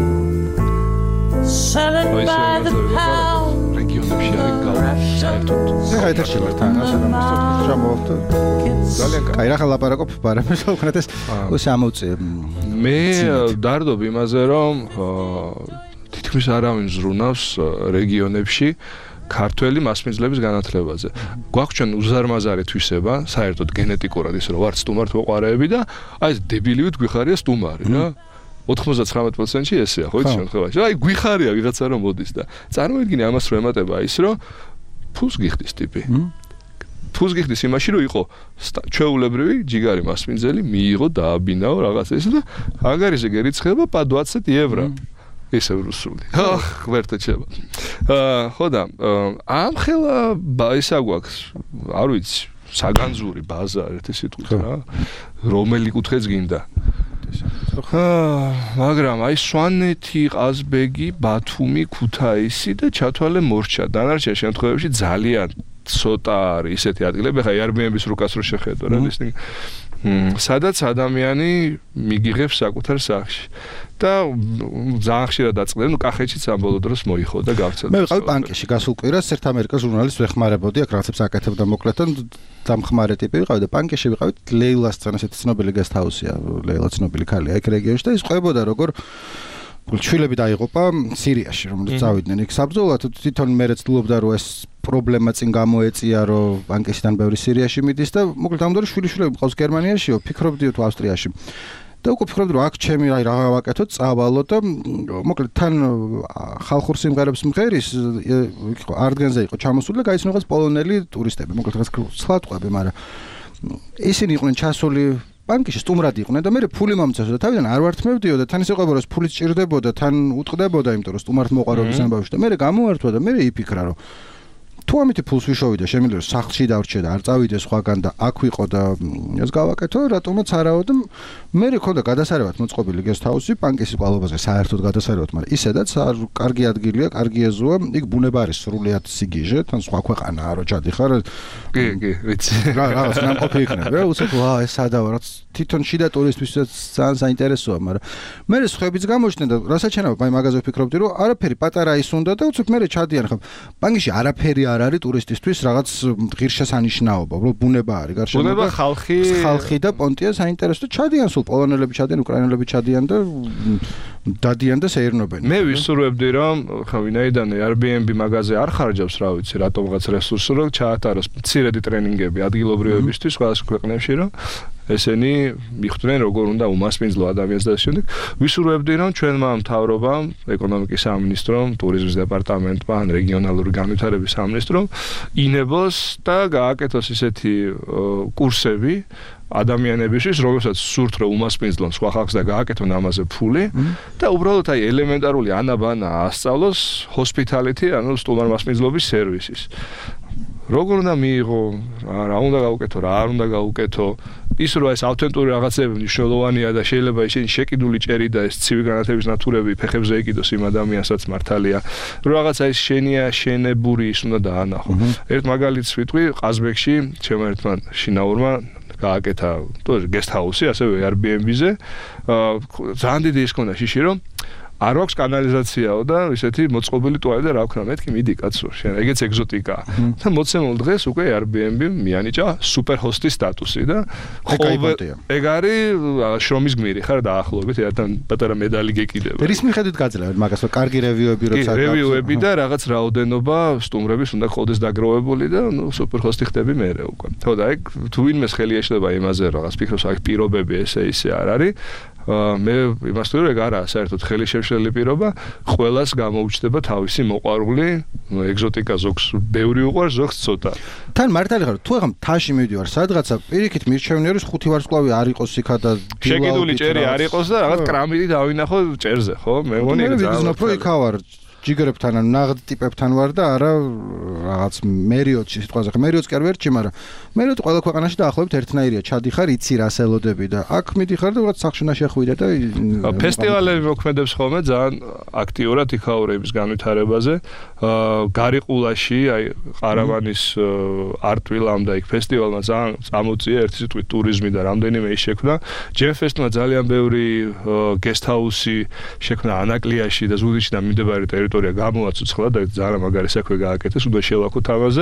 selling by the pound. რეგიონებში არის გაუშვი საერთოდ. ეხა ეთერში ვარ თან, ასე რომ შემოვხდო. ძალიან კაი, რა ხალ ლაპარაკობ, ბარემეს უკნეთ ეს სამოცი. მე დარდობ იმაზე რომ თითქმის არავინ ზრუნავს რეგიონებში ქართველი მასპინძლების განათლებაზე. გვაქვს უზარმაზარი თვისება, საერთოდ გენეტიკურად ის რომ ვართ სტუმართ მოყარეები და აი ეს დებილივით გვიხარია სტუმარი რა. 99%-ში ესეა, ხო იცი შემთხვევაში. აი გვიხარია ვიღაცა რომ მოდის და წარმოიდგინე ამას რომ ემატება ის რომ ფულს გიხდის ტიპი. ფულს გიხდის იმაში რომ იყო ჩვეულებრივი ჯიგარი მასპინძელი, მიიღო, დააბინაო რაღაცა ის და ანგარიზე გერიცხება pa 20 евро. ისე რუსული. ღმერთო ჩემო. ხო და ამ ხელა ისა გვაქვს, არ ვიცი, საგანძური ბაზა ერთი სიტყვით რა. რომელი კუთხეც გინდა. მაგრამ აი სვანეთი, ყაზბეგი, ბათუმი, ქუთაისი და ჩათვალე მორჩა. დანარჩენ შემთხვევებში ძალიან ცოტა არის ისეთი ადგილები, ხა Airbnb-ის რუკას რო შეხედო რა ლისტინგ. სადაც ადამიანი მიგიღებს საკუთარ სახლში. და ძალიან ხშირად დაწყდნენ, კახეთშიც ამ ბოლო დროს მოიხო და გავცელა. მე ვიყავი პანკეში გასულ კვირას ერთ ამერიკას ჟურნალისტს ვეხმარებოდი, აქ რაღაცებს აკეთებდა მოკლედ და დამხმარე ტიპი ვიყავი და პანკეში ვიყავით ლეილასთან, ესეთი ცნობილი გესტჰაუსია, ლეილა ცნობილი ქალია აქ რეგიონში და ის ყვებოდა როგორ ჩვილები დაიღუპა სირიაში, რომელიც წავიდნენ იქ საბრძოლოდ, თვითონ მე რეცდულობდა რომ ეს პრობლემა წინ გამოეწია, რომ პანკესიდან ბევრი სირიაში მიდის და მოკლედ ამ დროს შვილიშვილები მყავს გერმანიაშიო, ფიქრობდიო თუ ავსტრიაში. და უკვე ფიქრობდი რომ აქ ჩემი რა ვაკეთოთ, წავალო და მოკლედ თან ხალხურ სიმღერებს მღერის იყო არდგენზე იყო ჩამოსული და გაიცნო რაღაც პოლონელი ტურისტები, მოკლედ რაღაც ცლატყვები, მაგრამ ისინი იყვნენ ჩასული პანკეში სტუმრად იყვნენ და მე ფული მომწესო და თავიდან არ ვართმევდიო და თან ისე ყვება რომ ფულიც ჭირდებოდა, თან უტყდებოდა, იმიტომ რომ სტუმართ მოყვარობის ამბავში და მე გამოვართვა და მე იფიქრა რომ თუ ამით ფულს ვიშოვიდა, შემიძლია რომ სახლში დავრჩე და არ წავიდე სხვაგან და აქ ვიყო და ეს გავაკეთო, რატომაც არაო და მე მქონდა გადასარევად მოწყობილი გესტჰაუსი პანკესის ყვალობაზე საერთოდ გადასარევად, მაგრამ ისედაც კარგი ადგილია, კარგი ეზოა, იქ ბუნება არის სრულიად სიგიჟე, თან სხვა ქვეყანაა რომ ჩადიხარ. კი, ვიცი. რა ნამყოფი იქნება, უცებ ეს სადაა, რაც თვითონ შიდა ტურისტებისაც ძალიან საინტერესოა, მაგრამ მე სხვაებიც გამოჩნდნენ და რასაც შენება, აი მაგაზე ვფიქრობდი, რომ არაფერი პატარა ის უნდა და უცებ მე ჩადიან ხა. პანკეში არაფერი არ არის ტურისტისთვის რაღაც ღირსშესანიშნაობა, უბრალოდ ბუნება არის, გარშემო. ბუნება ხალხი და პონტია საინტერესო და ჩადიან სულ პოლონელები ჩადიან, უკრაინელები ჩადიან და დადიან და შეერნობენ. მე ვისურვებდი რომ ხა ვინაიდან Airbnb მაღაზია არ ხარჯავს, რა ვიცი, რატომღაც რესურსს რომ ჩაატაროს მცირედი ტრენინგები ადგილობრივებისთვის ყველა ქვეყნებში რომ ესენი მიხვდნენ როგორ უნდა უმასპინძლო ადამიანს და შემდეგ ვისურვებდი რომ ჩვენმა მთავრობამ, ეკონომიკის სამინისტრომ, ტურიზმის დეპარტამენტმა, ან რეგიონალური განვითარების სამინისტრომ ინებოს და გააკეთოს ისეთი კურსები ადამიანებისთვის, რომელსაც სურთ რომ უმასპინძლონ სხვა ხალხს და გააკეთონ ამაზე ფული და უბრალოდ აი ელემენტარული ანაბანა ასწავლოს hospitality, ანუ სტუმარმასპინძლობის სერვისის. როგორ უნდა მიიღო, რა უნდა გაუკეთო, რა არ უნდა გაუკეთო, ის რომ ეს ავთენტური რაღაცები მნიშვნელოვანია და შეიძლება ისინი შეკიდული ჭერი და ეს ცივი განათების ნათურები ფეხებზე ეკიდოს იმ ადამიანსაც მართალია. რომ რაღაცა ის შენებური ის უნდა დაანახო. ერთ მაგალითს ვიტყვი, ყაზბეგში ჩემმა ერთმა შინაურმა გააკეთა გესტჰაუსი, ასევე Airbnb-ზე. ძალიან დიდი ის ქონდა შიში რომ არ აქვს კანალიზაციაო და ისეთი მოწყობილი ტუალეტი და რა ვქნა, მეთქი მიდი კაცო, შენ ეგეც ეგზოტიკაა. და მოცემულ დღეს უკვე Airbnb მიანიჭა სუპერ ჰოსტის სტატუსი და ეგ არის შრომის გმირი ხარ დაახლოებით, ერთთან პატარა медаლი გეკიდება. რის მიხედვით გაძლევენ მაგას, რომ კარგი რევიუები როცა აქვს. რევიუები და რაღაც რაოდენობა სტუმრების უნდა ყოდეს დაგროვებული და სუპერ ჰოსტი ხდები მერე უკვე. ხო და ეგ თუ ვინმეს ხელი ეშლება იმაზე რაღაც ფიქრობს, აი პირობები ესე არ არის. მე იმას ვთქვი, რომ ეგ არაა საერთოდ ხელისშემშლელი პირობა, ყველას გამოუჩნდება თავისი მოყვარული ეგზოტიკა, ზოგს ბევრი უყვარს, ზოგს ცოტა. თან მართალი ხარ, თუ ახლა მთაში მივდივარ სადღაცა, პირიქით მირჩევნია, რომ 5 ვარსკვლავი არ იყოს იქა და შეკიდული ჭერი არ იყოს და რაღაც კრამიტი დავინახო ჭერზე, ხო? მე მგონი ეგ ძალიან იქა ვარ ჯიგრებთან ან ნაღდ ტიპებთან ვარ და არა რაღაც მერიოტში სიტყვაზე ხა მერიოტს კი არ ვერჩი, მაგრამ მერიოტი ყველა ქვეყანაში დაახლოებით ერთნაირია, ჩადიხარ, იცი რას ელოდები და აქ მიდიხარ და რაღაც სახლში უნდა შეხვიდე და ფესტივალები მოქმედებს ხოლმე ძალიან აქტიურად იქაურების განვითარებაზე. გარიყულაში, აი ყარავანის არტვილამ და იქ ფესტივალმა ძალიან წამოწია ერთი სიტყვით ტურიზმი და რამდენიმე ის შექმნა. ჯემფესტმა ძალიან ბევრი გესტჰაუსი შექმნა ანაკლიაში და ზუგდიდში და მიმდებარე ტერიტორია გამოაცოცხლა და ძალიან მაგარი საქმე გააკეთეს, უნდა შევაქოთ ამაზე.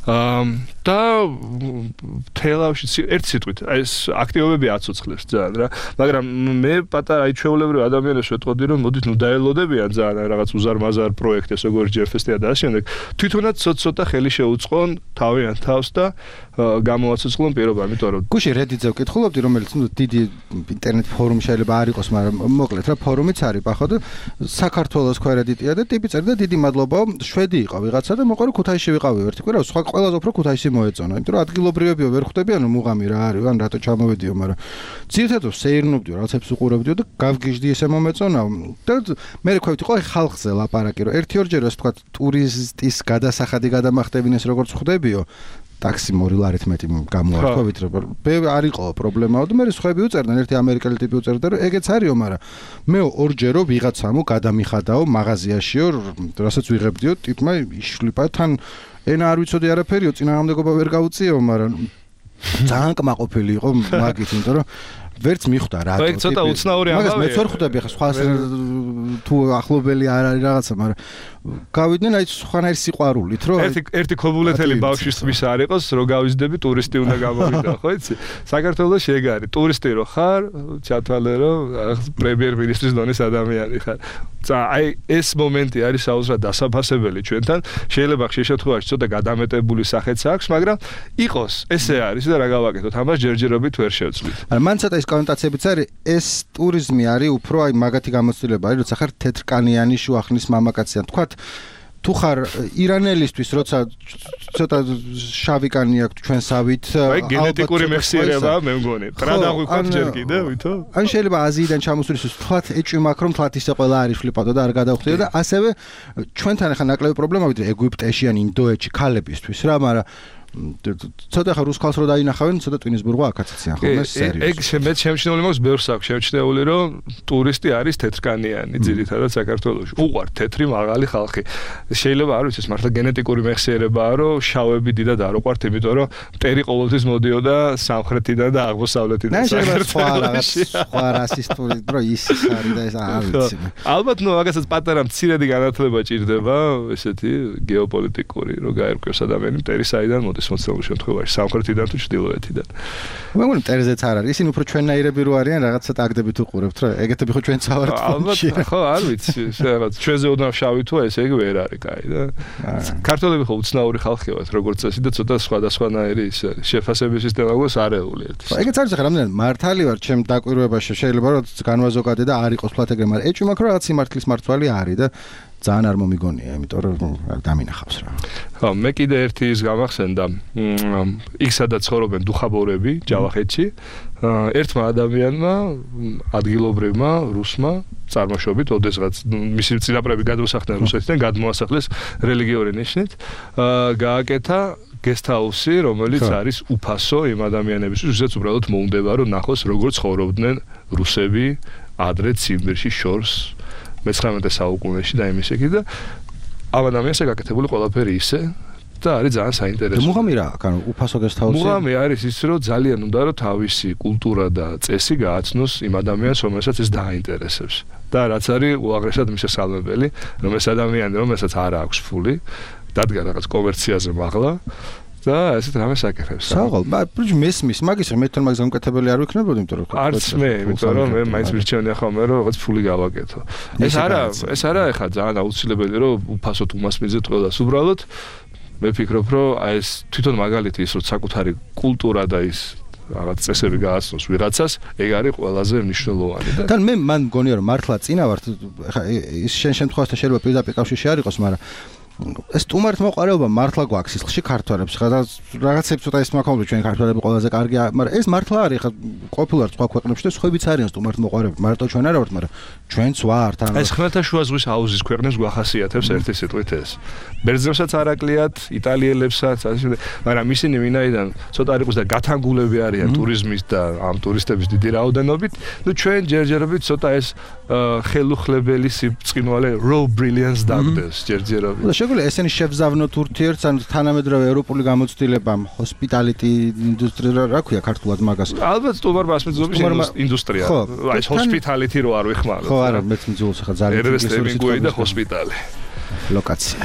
და თელავში ერთი სიტყვით, აი ეს აქტივობები აცოცხლებს ძალიან რა. მაგრამ მე პატარა აი ჩვეულებრივ ადამიანებს ვეტყოდი რომ მოდით ნუ დაელოდებიან ძალიან რაღაც უზარმაზარ პროექტებს, როგორც ჯერფესტია და ასე შემდეგ. თვითონაც ცოტა ხელი შეუწყონ თავიანთ თავს და გამოაცოცხლონ პირობა, იმიტომ რომ გუში Reddit-ზე ვკითხულობდი, რომელიც დიდი ინტერნეტ ფორუმი შეიძლება არ იყოს, მაგრამ მოკლედ რა ფორუმიც არის, ხო და საქართველოს ქვერედიტია და ტიპი წერდა დიდი მადლობა, შვედი იყო ვიღაცა და მოყვა რომ ქუთაისში ვიყავი ერთი კვირა, სხვა ყველაზე უფრო ქუთაისი მოეწონა, იმიტომ რომ ადგილობრივებიო ვერ ხვდებიან მუღამი რა არის, ან რატო ჩამოვედიო, მაგრამ ძირითადად სეირნობდიო, რაღაცებს უყურებდიო და გავგიჟდი ესე მომეწონა და მე ვქვევით იყო ხალხზე ლაპარაკი, რომ 1-2 ასე თქვა ტურისტის გადასახადი გადამახტებინეს როგორც ხვდებიო ტაქსი მორი ლარით მეტი გამოართვით რომ არ იყო პრობლემაო და მე სხვები უწერდნენ ერთი ამერიკელი ტიპი უწერდა რომ ეგეც არისო მაგრამ მე ორჯერო ვიღაცამო გადამიხადაო მაღაზიაშიო რასაც ვიღებდიო ტიპმა იშლიპა თან ენა არ ვიცოდი არაფერიო წინააღმდეგობა ვერ გაუწიო მაგრამ ძალიან კმაყოფილი იყო მაგით იმიტომ რომ ვერც მიხვდა რა. ეგ ცოტა უცნაური ამბავია. მაგას მეც ვერ ხვდები ხა სხვა თუ ახლობელი არ არის რაღაცა, მაგრამ გავიდნენ აი სხვანაირი სიყვარულით, რომ ერთი ქობულეთელი ბავშვის არ იყოს, რომ გავიზდები ტურისტი უნდა გამოვიდა, ხო იცი? საქართველოს ეგ არის. ტურისტი რო ხარ, ჩათვალე რომ პრემიერ-მინისტრის დონის ადამიანი ხარ. აი ეს მომენტი არის საოცრად დასაფასებელი ჩვენთან. შეიძლება ხშირ შემთხვევაში ცოტა გადამეტებული სახეც აქვს, მაგრამ იყოს, ესე არის და რა გავაკეთოთ? ამას ჯერჯერობით ვერ შევცვლით. მან ცოტა ის კონოტაციებიც არის, ეს ტურიზმი არის უფრო აი მაგათი გამოცდილება არის, როცა ხარ თეთრკანიანი შუახნის მამაკაცი, თქვათ თუ ხარ ირანელისთვის, როცა ცოტა შავიკანი აქვს ჩვენსავით, აი გენეტიკური მეხსიერება მე მგონი. ტრადაღვიქვათ ჯერ კიდე, ვითო? ან შეიძლება აზიიდან ჩამოსულისთვის თქვათ ეჭვი მაქვს, რომ თქვათ ისე ყველა არის ფლიპადო და არ გადავხვდიო და ასევე ჩვენთან ახლა ნაკლები პრობლემა ვიდრე ეგვიპტეში ან ინდოეთში ქალებისთვის რა, მაგრამ ცოტა ხარ რუსკალს რო დაინახავენ, ცოტა ტვინის ბურღვა აკაციციან ხოლმე სერიოზულად. ეგ შემჩნეული მაქვს ბევრს აქვს შემჩნეული, რომ ტურისტი არის თეთრკანიანი, ძირითადად საქართველოში. უყვართ თეთრი მაღალი ხალხი. შეიძლება არ ვიცი, მართლა გენეტიკური მეხსიერებაა, რომ შავები დიდად არ უყვართ, იმიტომ რომ მტერი ყოველთვის მოდიოდა სამხრეთიდან და აღმოსავლეთიდან. შეიძლება სხვა რასისტული დრო ის არის და ეს არ ვიცი. ალბათ ნუ მაგასაც პატარა მცირედი განათლება ჭირდება, ესეთი გეოპოლიტიკური, რომ გაერკვევს ადამიანი მტერი საიდან მოდის მოცემულ შემთხვევაში სამხრეთიდან თუ ჩრდილოეთიდან. მე მგონი მტერზეც არ არის. ისინი უფრო ჩვენნაირები რო არიან, რაღაცა ტაგდებით უყურებთ, რა. ეგეთები ხო ჩვენ წავართ ფონში. ალბათ ხო, არ ვიცი, რაღაც ჩვენზე ოდნავ შავი თუ ესე იგი ვერ არის კაი და ქართველები ხო უცნაური ხალხი ვართ, როგორც წესი და ცოტა სხვადასხვანაირი ის არის. შეფასების სისტემა გვაქვს არეული ერთი. ეგეც არის ახლა რამდენად მართალი ვარ ჩემ დაკვირვებაში, შეიძლება რომ განვაზოგადე და არ იყოს ფლატეგრე, მაგრამ ეჭვი მაქვს რომ რაღაც სიმართლის მართვალი არის და ძალიან არ მომიგონია, იმიტომ რომ დამინახავს რა. ხო, მე კიდე ერთი ის გამახსენდა. იქ სადაც ცხოვრობენ დუხაბორები, ჯავახეთში. ერთმა ადამიანმა, ადგილობრივმა რუსმა წარმოშობით, ოდესღაც მისი წინაპრები გადმოსახლდნენ რუსეთიდან, გადმოასახლეს რელიგიური ნიშნით, გააკეთა გესტჰაუსი, რომელიც არის უფასო იმ ადამიანებისთვის, ვისაც უბრალოდ მოუნდება, რომ ნახოს როგორ ცხოვრობდნენ რუსები ადრე ციმბირში შორს მე-19 საუკუნეში და იმის ეგ და ამ ადამიანს ეკაკეთებული ყველაფერი ისე და არის ძალიან საინტერესო. მუღამი რა, ანუ უფასო გესტჰაუსი. მუღამი არის ის, რომ ძალიან უნდა რომ თავისი კულტურა და წესი გააცნოს იმ ადამიანს, რომელსაც ეს დააინტერესებს. და რაც არის უაღრესად მისასალმებელი, რომ ეს ადამიანი, რომელსაც არ აქვს ფული, დადგა რაღაც კომერციაზე მაღლა და ესეთ რამეს აკეთებს. საყვალ, მაგრამ მესმის, მაგის რომ მე თან მაგის გამკეთებელი არ ვიქნებოდი, იმიტომ რომ არც მე, იმიტომ რომ მე მაინც მირჩევნია ხოლმე რომ რაღაც ფული გავაკეთო. ეს არა ეხა ძალიან აუცილებელი რომ უფასოდ უმასპინძეთ ყველას უბრალოდ მე ვფიქრობ რომ აი ეს თვითონ მაგალითი ის რომ საკუთარი კულტურა და ის რაღაც წესები გააცნოს ვიღაცას, ეგ არის ყველაზე მნიშვნელოვანი და თან მე მან მგონია რომ მართლა წინა ვართ, ეხა ის შენ შემთხვევაში შეიძლება პირდაპირ კავშირში არ იყოს, მაგრამ ეს სტუმართ მოყარეობა მართლა გვაქვს სისხლში ქართველებს. ხა რაღაცებს ცოტა ის მაქვს, ჩვენ ქართველები ყველაზე კარგია, მაგრამ ეს მართლა არის. ხა ყოფილვართ სხვა ქვეყნებში და სხვაებიც არიან სტუმართ მოყარეები. მარტო ჩვენ არა ვართ, მაგრამ ჩვენც ვართ. ეს ხმელთაშუა ზღვის აუზის ქვეყნებს გვახასიათებს ერთი სიტყვით ეს. ბერძნებსაც არ აკლიათ, იტალიელებსაც, მაგრამ ისინი ვინაიდან ცოტა არ იყოს და გათანგულები არიან ტურიზმის და ამ ტურისტების დიდი რაოდენობით, ნუ ჩვენ ჯერჯერობით ცოტა ეს ხელუხლებელი სიბრწყინვალე raw brilliance დაგდეს ჯერჯერობით. შეგვიძლია ესენი შევზავნოთ ურთიერთს ან თანამედროვე ევროპული გამოცდილებამ ჰოსპიტალიტი ინდუსტრია რა ქვია ქართულად მაგას ალბათ სტუმარ მასპინძლობის ინდუსტრია აი ეს ჰოსპიტალიტი რო არ ვიხმაროთ ხო არა მეც მძულს ხა ძალიან ინგლისური და ჰოსპიტალი ლოკაცია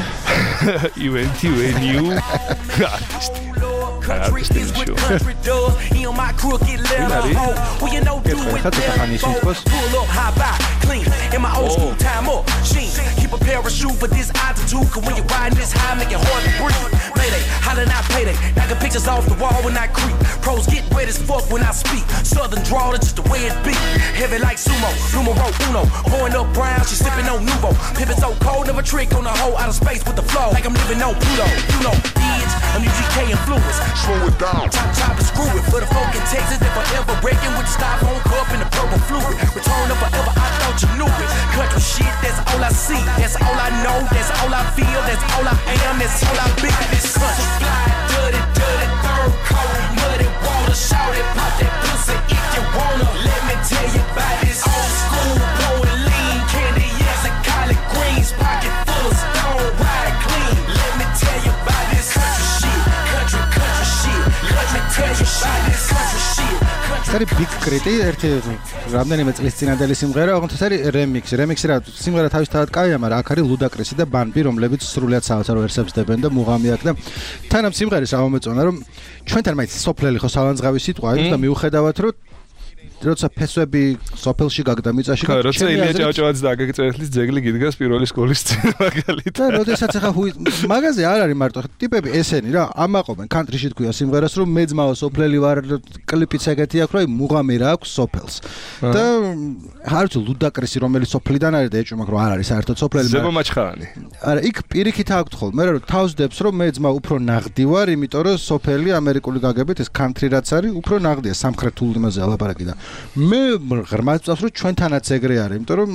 event venue artist country is what country does. He on my crooked little hoe. Well, you know, do it better. Pull up high by clean. In in my old school time up. Sheen, keep a parachute for this altitude. Cause when you're riding this high, make it hard to breathe. Mayday, holla not payday. Knocking pictures off the wall when I creep. Pros get wet as fuck when I speak. Southern drawl, that's just the way it be. Heavy like sumo, numero uno. Pouring up brown, she sipping on Nuvo. Pippin' so cold, never trick on the whole outer space with the flow. Like I'm living on Pluto. You know, bitch, I'm UGK influence. Slow it down. Chop and screw it. For the folk in Texas that forever breaking with the styrofoam cup and the purple fluid. Return of forever, I thought you knew it. Country shit, that's all I see. That's all I know, that's all I feel. That's all I am, that's all I be. This country fly, dirty, third coat. Muddy water, shout it, pop that pussy if you wanna. Let me tell you about this old school, blowing lean. Candy, yes, and collard greens. Pocket full of stone, ride clean. Let me tell you about this country shit. Country shit. Let me tell you about this country shit. Very big credit ერთი რამდენიმე წლის წინანდელი სიმღერა, ოღონდ ეს არის რემიქსი. რემიქსი რა სიმღერა თავისთავად კაია, მაგრამ აქ არის ლუდაკრისი და ბანბი, რომლებიც სრულიად საოცარ ვერსებს დებენ და მუღამი აქვს და თან ამ სიმღერის ამომეწონა, რომ ჩვენთან მაინც სოფლელი ხო სავანძღავი სიტყვა არის და მიუხედავად რომ როცა ფესვები სოფელში გაგდა მიწაში ხო როცა ილია ჭავჭავაძე და აგეგწერლის ძეგლი გიდგას პირველი სკოლის წინ მაგალითად და როდესაც ახლა მაგაზე არ არის მარტო ტიპები ესენი რა ამაყობენ კანტრიში თქვია სიმღერას რომ მე ძმაო სოფლელი ვარ კლიპიც ეგეთი აქვს რომ მუღამი რა აქვს სოფელს და ხარჯ ლუდაკრისი რომელიც სოფლიდან არის და ეჭვი მაგრამ არ არის საერთოდ სოფლელი ზებო მაჩხარანი არა იქ პირიქით აქვს ხოლმე რომ თავსდებს რომ მე ძმა უფრო ნაღდი ვარ იმიტომ რომ სოფელი ამერიკული გაგებით ეს კანტრი რაც არის უფრო ნაღდია სამხრეთულ იმაზე ალაპარაკი და მე ღრმად წავს რომ ჩვენთანაც ეგრე არის იმიტომ რომ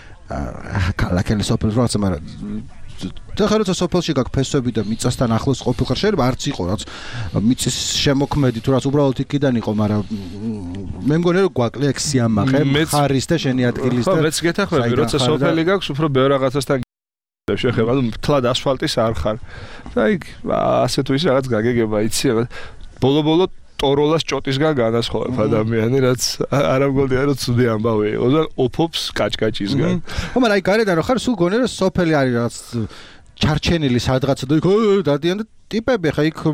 ქალაქელი სოფელი რაღაც მაგრამ და ხაროცა სოფელში გაქვს ფესვები და მიწასთან ახლოს ყოფილიყარ შეიძლება არც იყო რაც მიწის შემოქმედი თუ რაც უბრალოდ იქიდან იყო მაგრამ მე მგონია რომ გვაკლია ეგ სიამაყე ხარის და შენი ადგილის და ხო მეც გეთახვები როცა სოფელი გაქვს უფრო ბევრ რაღაცასთან შეხება თლად ასფალტის არ ხარ და იქ ასე თუ ის რაღაც გაგეგება იცი ბოლო ტოროლას ჭოტისგან განასხვავებ ადამიანი რაც არ ამგონია რომ ცუდი ამბავი იყო და ოფობს კაჭკაჭისგან ხო მაგრამ აი გარედან რო ხარ სულ გონია რომ სოფელი არის რაღაც ჩარჩენილი სადღაც და იქ დადიან და ტიპები ხა იქ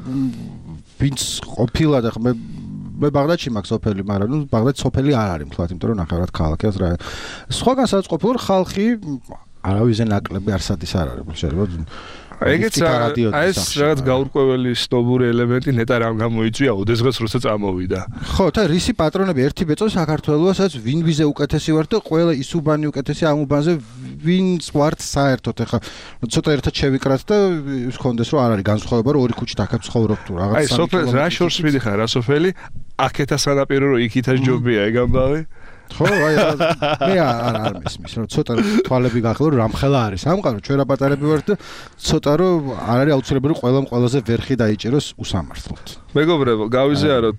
ვინც ყოფილა და მე ბაღდადში მაქვს სოფელი მაგრამ ნუ ბაღდადში სოფელი არ არის მთლად იმიტომ რომ ნახევრად ქალაქია რა სხვაგან სადაც ყოფილა ხალხი არავისზე ნაკლები არსადის არ არის შეიძლება ეგეც ეს რაღაც გაურკვეველი სნობური ელემენტი ნეტარ ამ გამოიწვია ოდესღაც როცა წამოვიდა ხო და რისი პატრონები ერთი ბეწო საქართველოს სადაც ვინ ვიზე უკეთესი ვარ და ყველა ისუბანი უკეთესი ამ უბანზე ვინც ვართ საერთოდ ეხა ცოტა ერთად შევიკრათ და ის კონდეს რომ არ არის განსხვავება რომ ორი ქუჩით აქაც ცხოვრობ თუ რაღაც აი სოფელს რა შორს მიდიხარ რა სოფელი აქეთა სანაპირო რომ იქითაც ჯობია ეგ ამბავი ხო აი მე არ მისმის რომ ცოტა თვალები გახლა რომ რამხელა არის ამყარო ჩვენ რა პატარები ვართ და ცოტა რომ არ არის აუცილებელი ყველამ ყველაზე ვერხი დაიჭეროს უსამართლოდ მეგობრებო გავიზიაროთ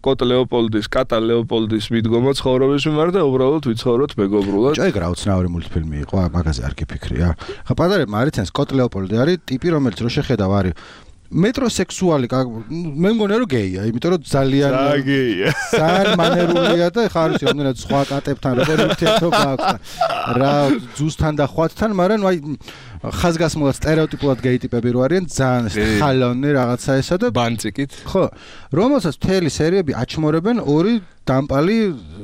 კატა ლეოპოლდის მიდგომა ცხოვრების მიმართ და უბრალოდ ვიცხოვროთ მეგობრულად ეგ რა უცნაური მულტფილმი იყო მაგაზე არ გიფიქრია ხა პატარებმა არიციან სკოტ ლეოპოლდი არის ტიპი რომელიც რო შეხედავ არის მეტროსექსუალი მე მგონია რომ გეია იმიტომ რომ ძალიან მანერულია და ხარ ის რამდენად სხვა კატებთან როგორ ურთიერთობა აქვს რა ძუსთან და ხვათთან მაგრამ აი ხაზგასმულად სტერეოტიპულად გეი ტიპები რო არიან ძალიან ხალონი რაღაცა ესა და ბანწიკით ხო რომელსაც მთელი სერიები აჩმორებენ ორი დამპალი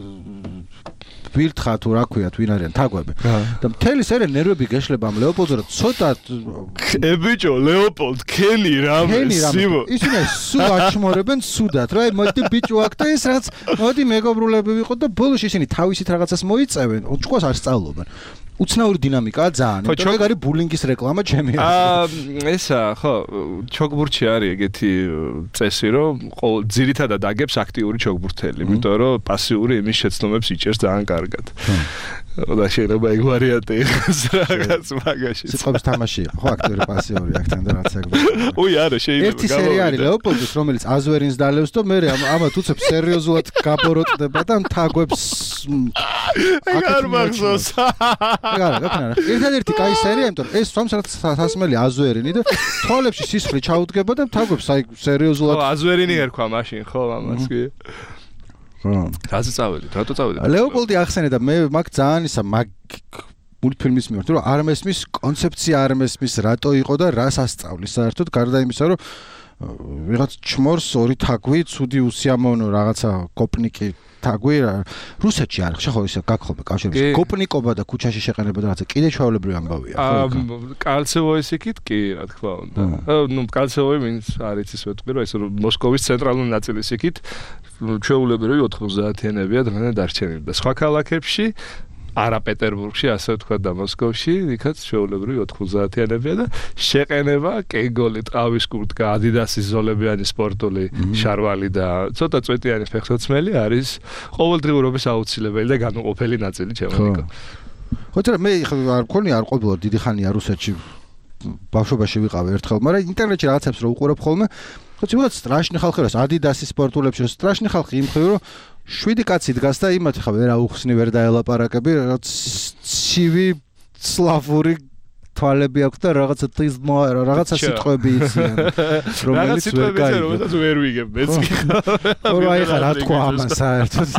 ვირთხა თუ რა ქვია თუ ვინ არიან თაგვები და მთელი სერია ნერვები გეშლება ამ ლეოპოლდზე რომ ცოტა ბიჭო ლეოპოლდ ქენი რამე სიმო ისინი სულ აჩმორებენ სუდად რა მოდი ბიჭო აქ და ეს რაღაც მოდი მეგობრულები ვიყოთ და ბოლოს ისინი თავისით რაღაცას მოიწევენ უჩქოს არ სწავლობენ უცნაური დინამიკაა ძალიან იმიტომ ეგ არის ბულინგის რეკლამა ჩემი ესა ხო ჩოგბურთში არის ეგეთი წესი რომ ძირითადად აგებს აქტიური ჩოგბურთელი იმიტომ რომ პასიური იმის შეცდომებს იჭერს ძალიან კარგად და შეიძლება ეგ ვარიანტი იყოს რაღაც მაგაში სიტყვების თამაში ხო აქტიური პასიური აქთან და რაც ეგ უი არა შეიძლება ერთი სერია არის ლეოპოლდის რომელიც აზვერინს დალევს და მე ამათ უცებ სერიოზულად გაბოროტდება და თაგვებს ეგ არ მახსოვს ერთადერთი კაი სერია იმიტომ ეს სასმელი აზვერინი და თვალებში სისხლი ჩაუდგება და თაგვებს აი სერიოზულად ხო აზვერინი ერქვა მაშინ ხო ამას კი რაზე წავედით? რატო წავედით? ლეოპოლდი ახსენე და მე მაგ ძალიან ისა მაგ მულტფილმის მიმართ რომ არ მესმის კონცეფცია არ მესმის რატო იყო და რას ასწავლის საერთოდ გარდა იმისა რომ ვიღაც ჩმორს ორი თაგვი, ცუდი უსიამოვნო რაღაცა კოპნიკი თაგვი რუსეთში არის ხო ისე გაგხობე კავშირში კოპნიკობა და ქუჩაში შეყენება და რაღაცა კიდე ჩვეულებრივი ამბავია ხო კალცევოის იქით კი რა თქმა უნდა ნუ კალცევოი მინს არის ის ვეთქვი რომ ეს მოსკოვის ცენტრალური ნაწილის იქით ჩვეულებრივი 90-იანებია დღემდე დარჩენილი და სხვა ქალაქებში არა პეტერბურგში ასე ვთქვა და მოსკოვში იქაც ჩვეულებრივი 90-იანებია და შეყენება კეგოლი ტყავის კურტკა ადიდასის ზოლებიანი სპორტული შარვალი და ცოტა წვეტიანი ფეხსაცმელი არის ყოველდღიურობის აუცილებელი და განუყოფელი ნაწილი ჩემო ხო თორე მე არ მქონია არ ყოფილა დიდი ხანია რუსეთში ბავშვობაში ვიყავი ერთხელ მაგრამ ინტერნეტში რაღაცებს რო უყურებ ხოლმე ხო ცოტა სტრაშნი ხალხი რას ადიდასის სპორტულებში სტრაშნი ხალხი იმ ხრივ რომ 7 კაცი დგას და იმათ ხა ვერ აუხსნი ვერ დაელაპარაკები რაღაც ცივი სლავური თვალები აქვს და რაღაცა ტიზმო რაღაცა სიტყვები იციან რომელიც ვერ გაიგო რომელსაც ვერ ვიგებ მეც კი ხო აი ხა რა თქვა ამას საერთოდ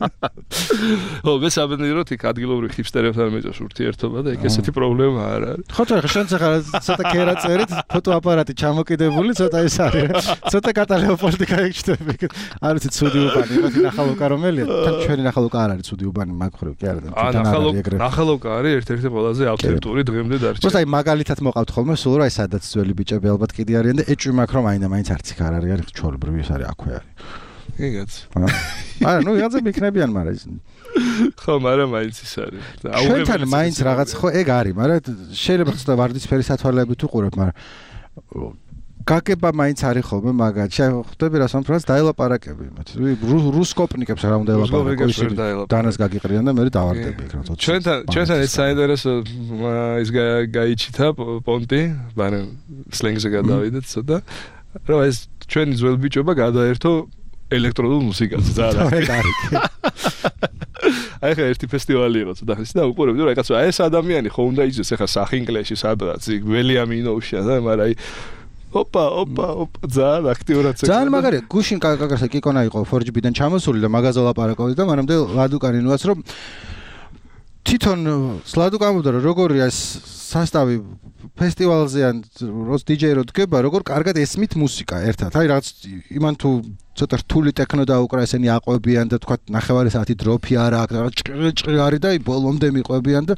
ო მესაბნიეროთ იქ ადგილობრივ ჰიპსტერებთან მეწოს ურთიერთობა და იქ ესეთი პრობლემა არ არის ხო თორე შენც ხა ცოტა კერა წერით ფოტოაპარატი ჩამოკიდებული ცოტა ეს არის ცოტა კატალეო პოლიტიკა ეჩტები არ ვიცი ცუდი უბანი იმათი ნახალოკა რომელია თან ჩვენი ნახალოკა არ არის ცუდი უბანი მაგხრივ კი არა და ნახალოკა არის ერთ-ერთი ყველაზე ავთენტური დღემდე დარჩა აი მაგალითად მოყავთ ხოლმე სულ რა სადაც ძველი ბიჭები ალბათ კიდე არიან და ეჭვი მაქვს რომ მაინც არც იქ არ არის ჩვეულებრივი ეს არის აქვე არის იგაც არა ნუ ვიღაცები იქნებიან მაგრამ ის ხო მაგრამ მაინც ის არის ჩვენთან მაინც რაღაც ხო ეგ არის მაგრამ შეიძლება ცოტა ვარდისფერი სათვალეებით უყურებ მაგრამ გაგება მაინც არის ხოლმე მაგათ ხვდები რა სამფრას დაელაპარაკები იმათ რუსკოპნიკებს რა უნდა ელაპარაკო დანას გაგიყრიან და მე დავარდები ეგ რა ჩვენთან ეს საინტერესო ის გაიჩითა პონტი მაგრამ სლენგზე გადავიდეთ ცოტა რომ ეს ჩვენი ძველი ბიჭობა გადაერთო ელექტრონულ მუსიკას ძალიან არის აი ხა ერთი ფესტივალი იყო ცოტა ხნის და უყურებდი რომ ეხლა ეს ადამიანი ხო უნდა იზრდეს ეხლა სახინკლეში სადღაც ველიამინოვშია და მაგრამ აი ოპა ძალიან აქტიურად ძალიან მაგარია გუშინ კაკაკასა კიკონა იყო 4GB-დან ჩამოსული და მაგაზე ლაპარაკობდი და მანამდე ლადუკანი ნუაც რომ თვითონ ლადუკამობდა რომ როგორია ეს სასტავი ფესტივალზე ან როს DJ-რო დგება როგორ კარგად ესმით მუსიკა ერთად აი რაღაც იმან თუ ცოტა რთული ტექნო დაუკრა ესენი აყვებიან და თქვა ნახევარი საათი დროფი არა აქვს რაღაც ჭრი არის და ბოლომდე მიყვებიან და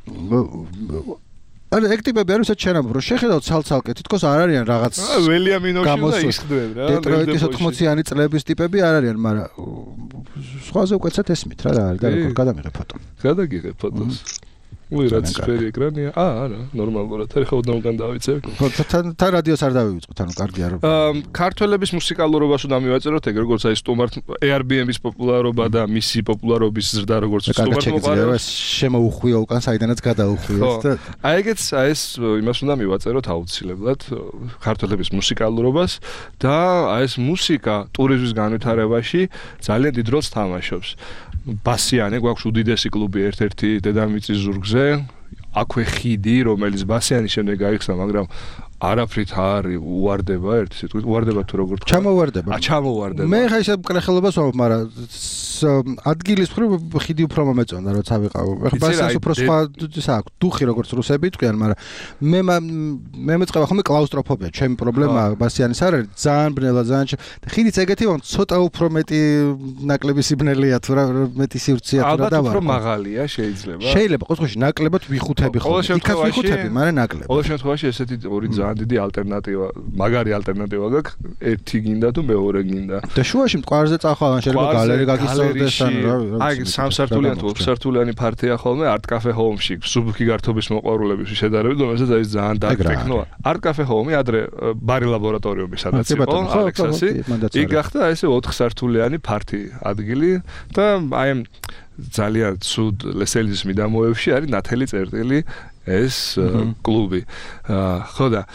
არა ექტივები არ ვისაც შენამ რომ შეხედავ ცალ-ცალკე თითქოს არ არიან რაღაც ველიამინოში და ისხდენ რა დეტროიტის 80-იანი წლების ტიპები არ არიან მაგრამ სხვაზე უკეთესად ესმით რა არის და როგორ გადამიღე ფოტო გადაგიღე ფოტოს უი რაც ფერი ეკრანია არა ნორმალურად არის ხო უკან დავიცე ხო თან რადიოს არ დავივიწყოთ ანუ კარგია რომ ქართველების მუსიკალურობას უნდა მივაწეროთ ეგ როგორც აი სტუმართ Airbnb-ის პოპულარობა და მისი პოპულარობის ზრდა როგორც სტუმართ მოყარებას შემოუხვიო უკან საიდანაც გადაუხვიოთ და აი ეგეც აი ეს იმას უნდა მივაწეროთ აუცილებლად ქართველების მუსიკალურობას და აი ეს მუსიკა ტურიზმის განვითარებაში ძალიან დიდ როლს თამაშობს ბასიანი გვაქვს უდიდესი კლუბი ერთ-ერთი დედამიწის ზურგზე აქვე ხიდი რომელიც ბასიანის შემდეგ გაიხსნა მაგრამ არაფრით არის უვარდება ერთი სიტყვით უვარდება თუ როგორ თქვა ჩამოვარდება მე ხა ისე მკრეხელობას ვამბობ მაგრამ ადგილის მხრივ ხიდი უფრო მომეწონა როცა ვიყავ ხა ბასიანს უფრო სხვა საქმე დუხი როგორც რუსები იტყვიან მაგრამ მე მეწყება ხოლმე კლაუსტროფობია ჩემი პრობლემა ბასიანის არ არის ძალიან ბნელა ძალიან ხიდიც ეგეთი ვარ ცოტა უფრო მეტი ნაკლები სიბნელეა თუ რა მეტი სივრცეა თუ რა ალბათ უფრო მაღალია შეიძლება ყოველში ნაკლებად ვიხუთები ხოლმე იქაც ვიხუთები მაგრამ ნაკლებად ყოველ შემთხვევაში ესეთი ორი ძალიან დიდი ალტერნატივა მაგარი ალტერნატივა გაქვს ერთი გინდა თუ მეორე გინდა და შუაში მტკვარზე წახვალან შეიძლება გალერი გაგისწორდეს ან რა აი სამსართულიანი თუ ოთხსართულიანი პარტია ხოლმე არტ კაფე ჰოუმში სუბუქი გართობის მოყვარულების შედარებით რომელსაც აი ძალიან დაგტექნოა არტ კაფე ჰოუმი ადრე ბარი ლაბორატორიუმი სადაც იყო ალექსასი იქ გახდა ესე ოთხსართულიანი პარტი ადგილი და აი ძალიან ცუდ ლესელის მიდამოებში არის ნათელი წერტილი ეს კლუბი ხო და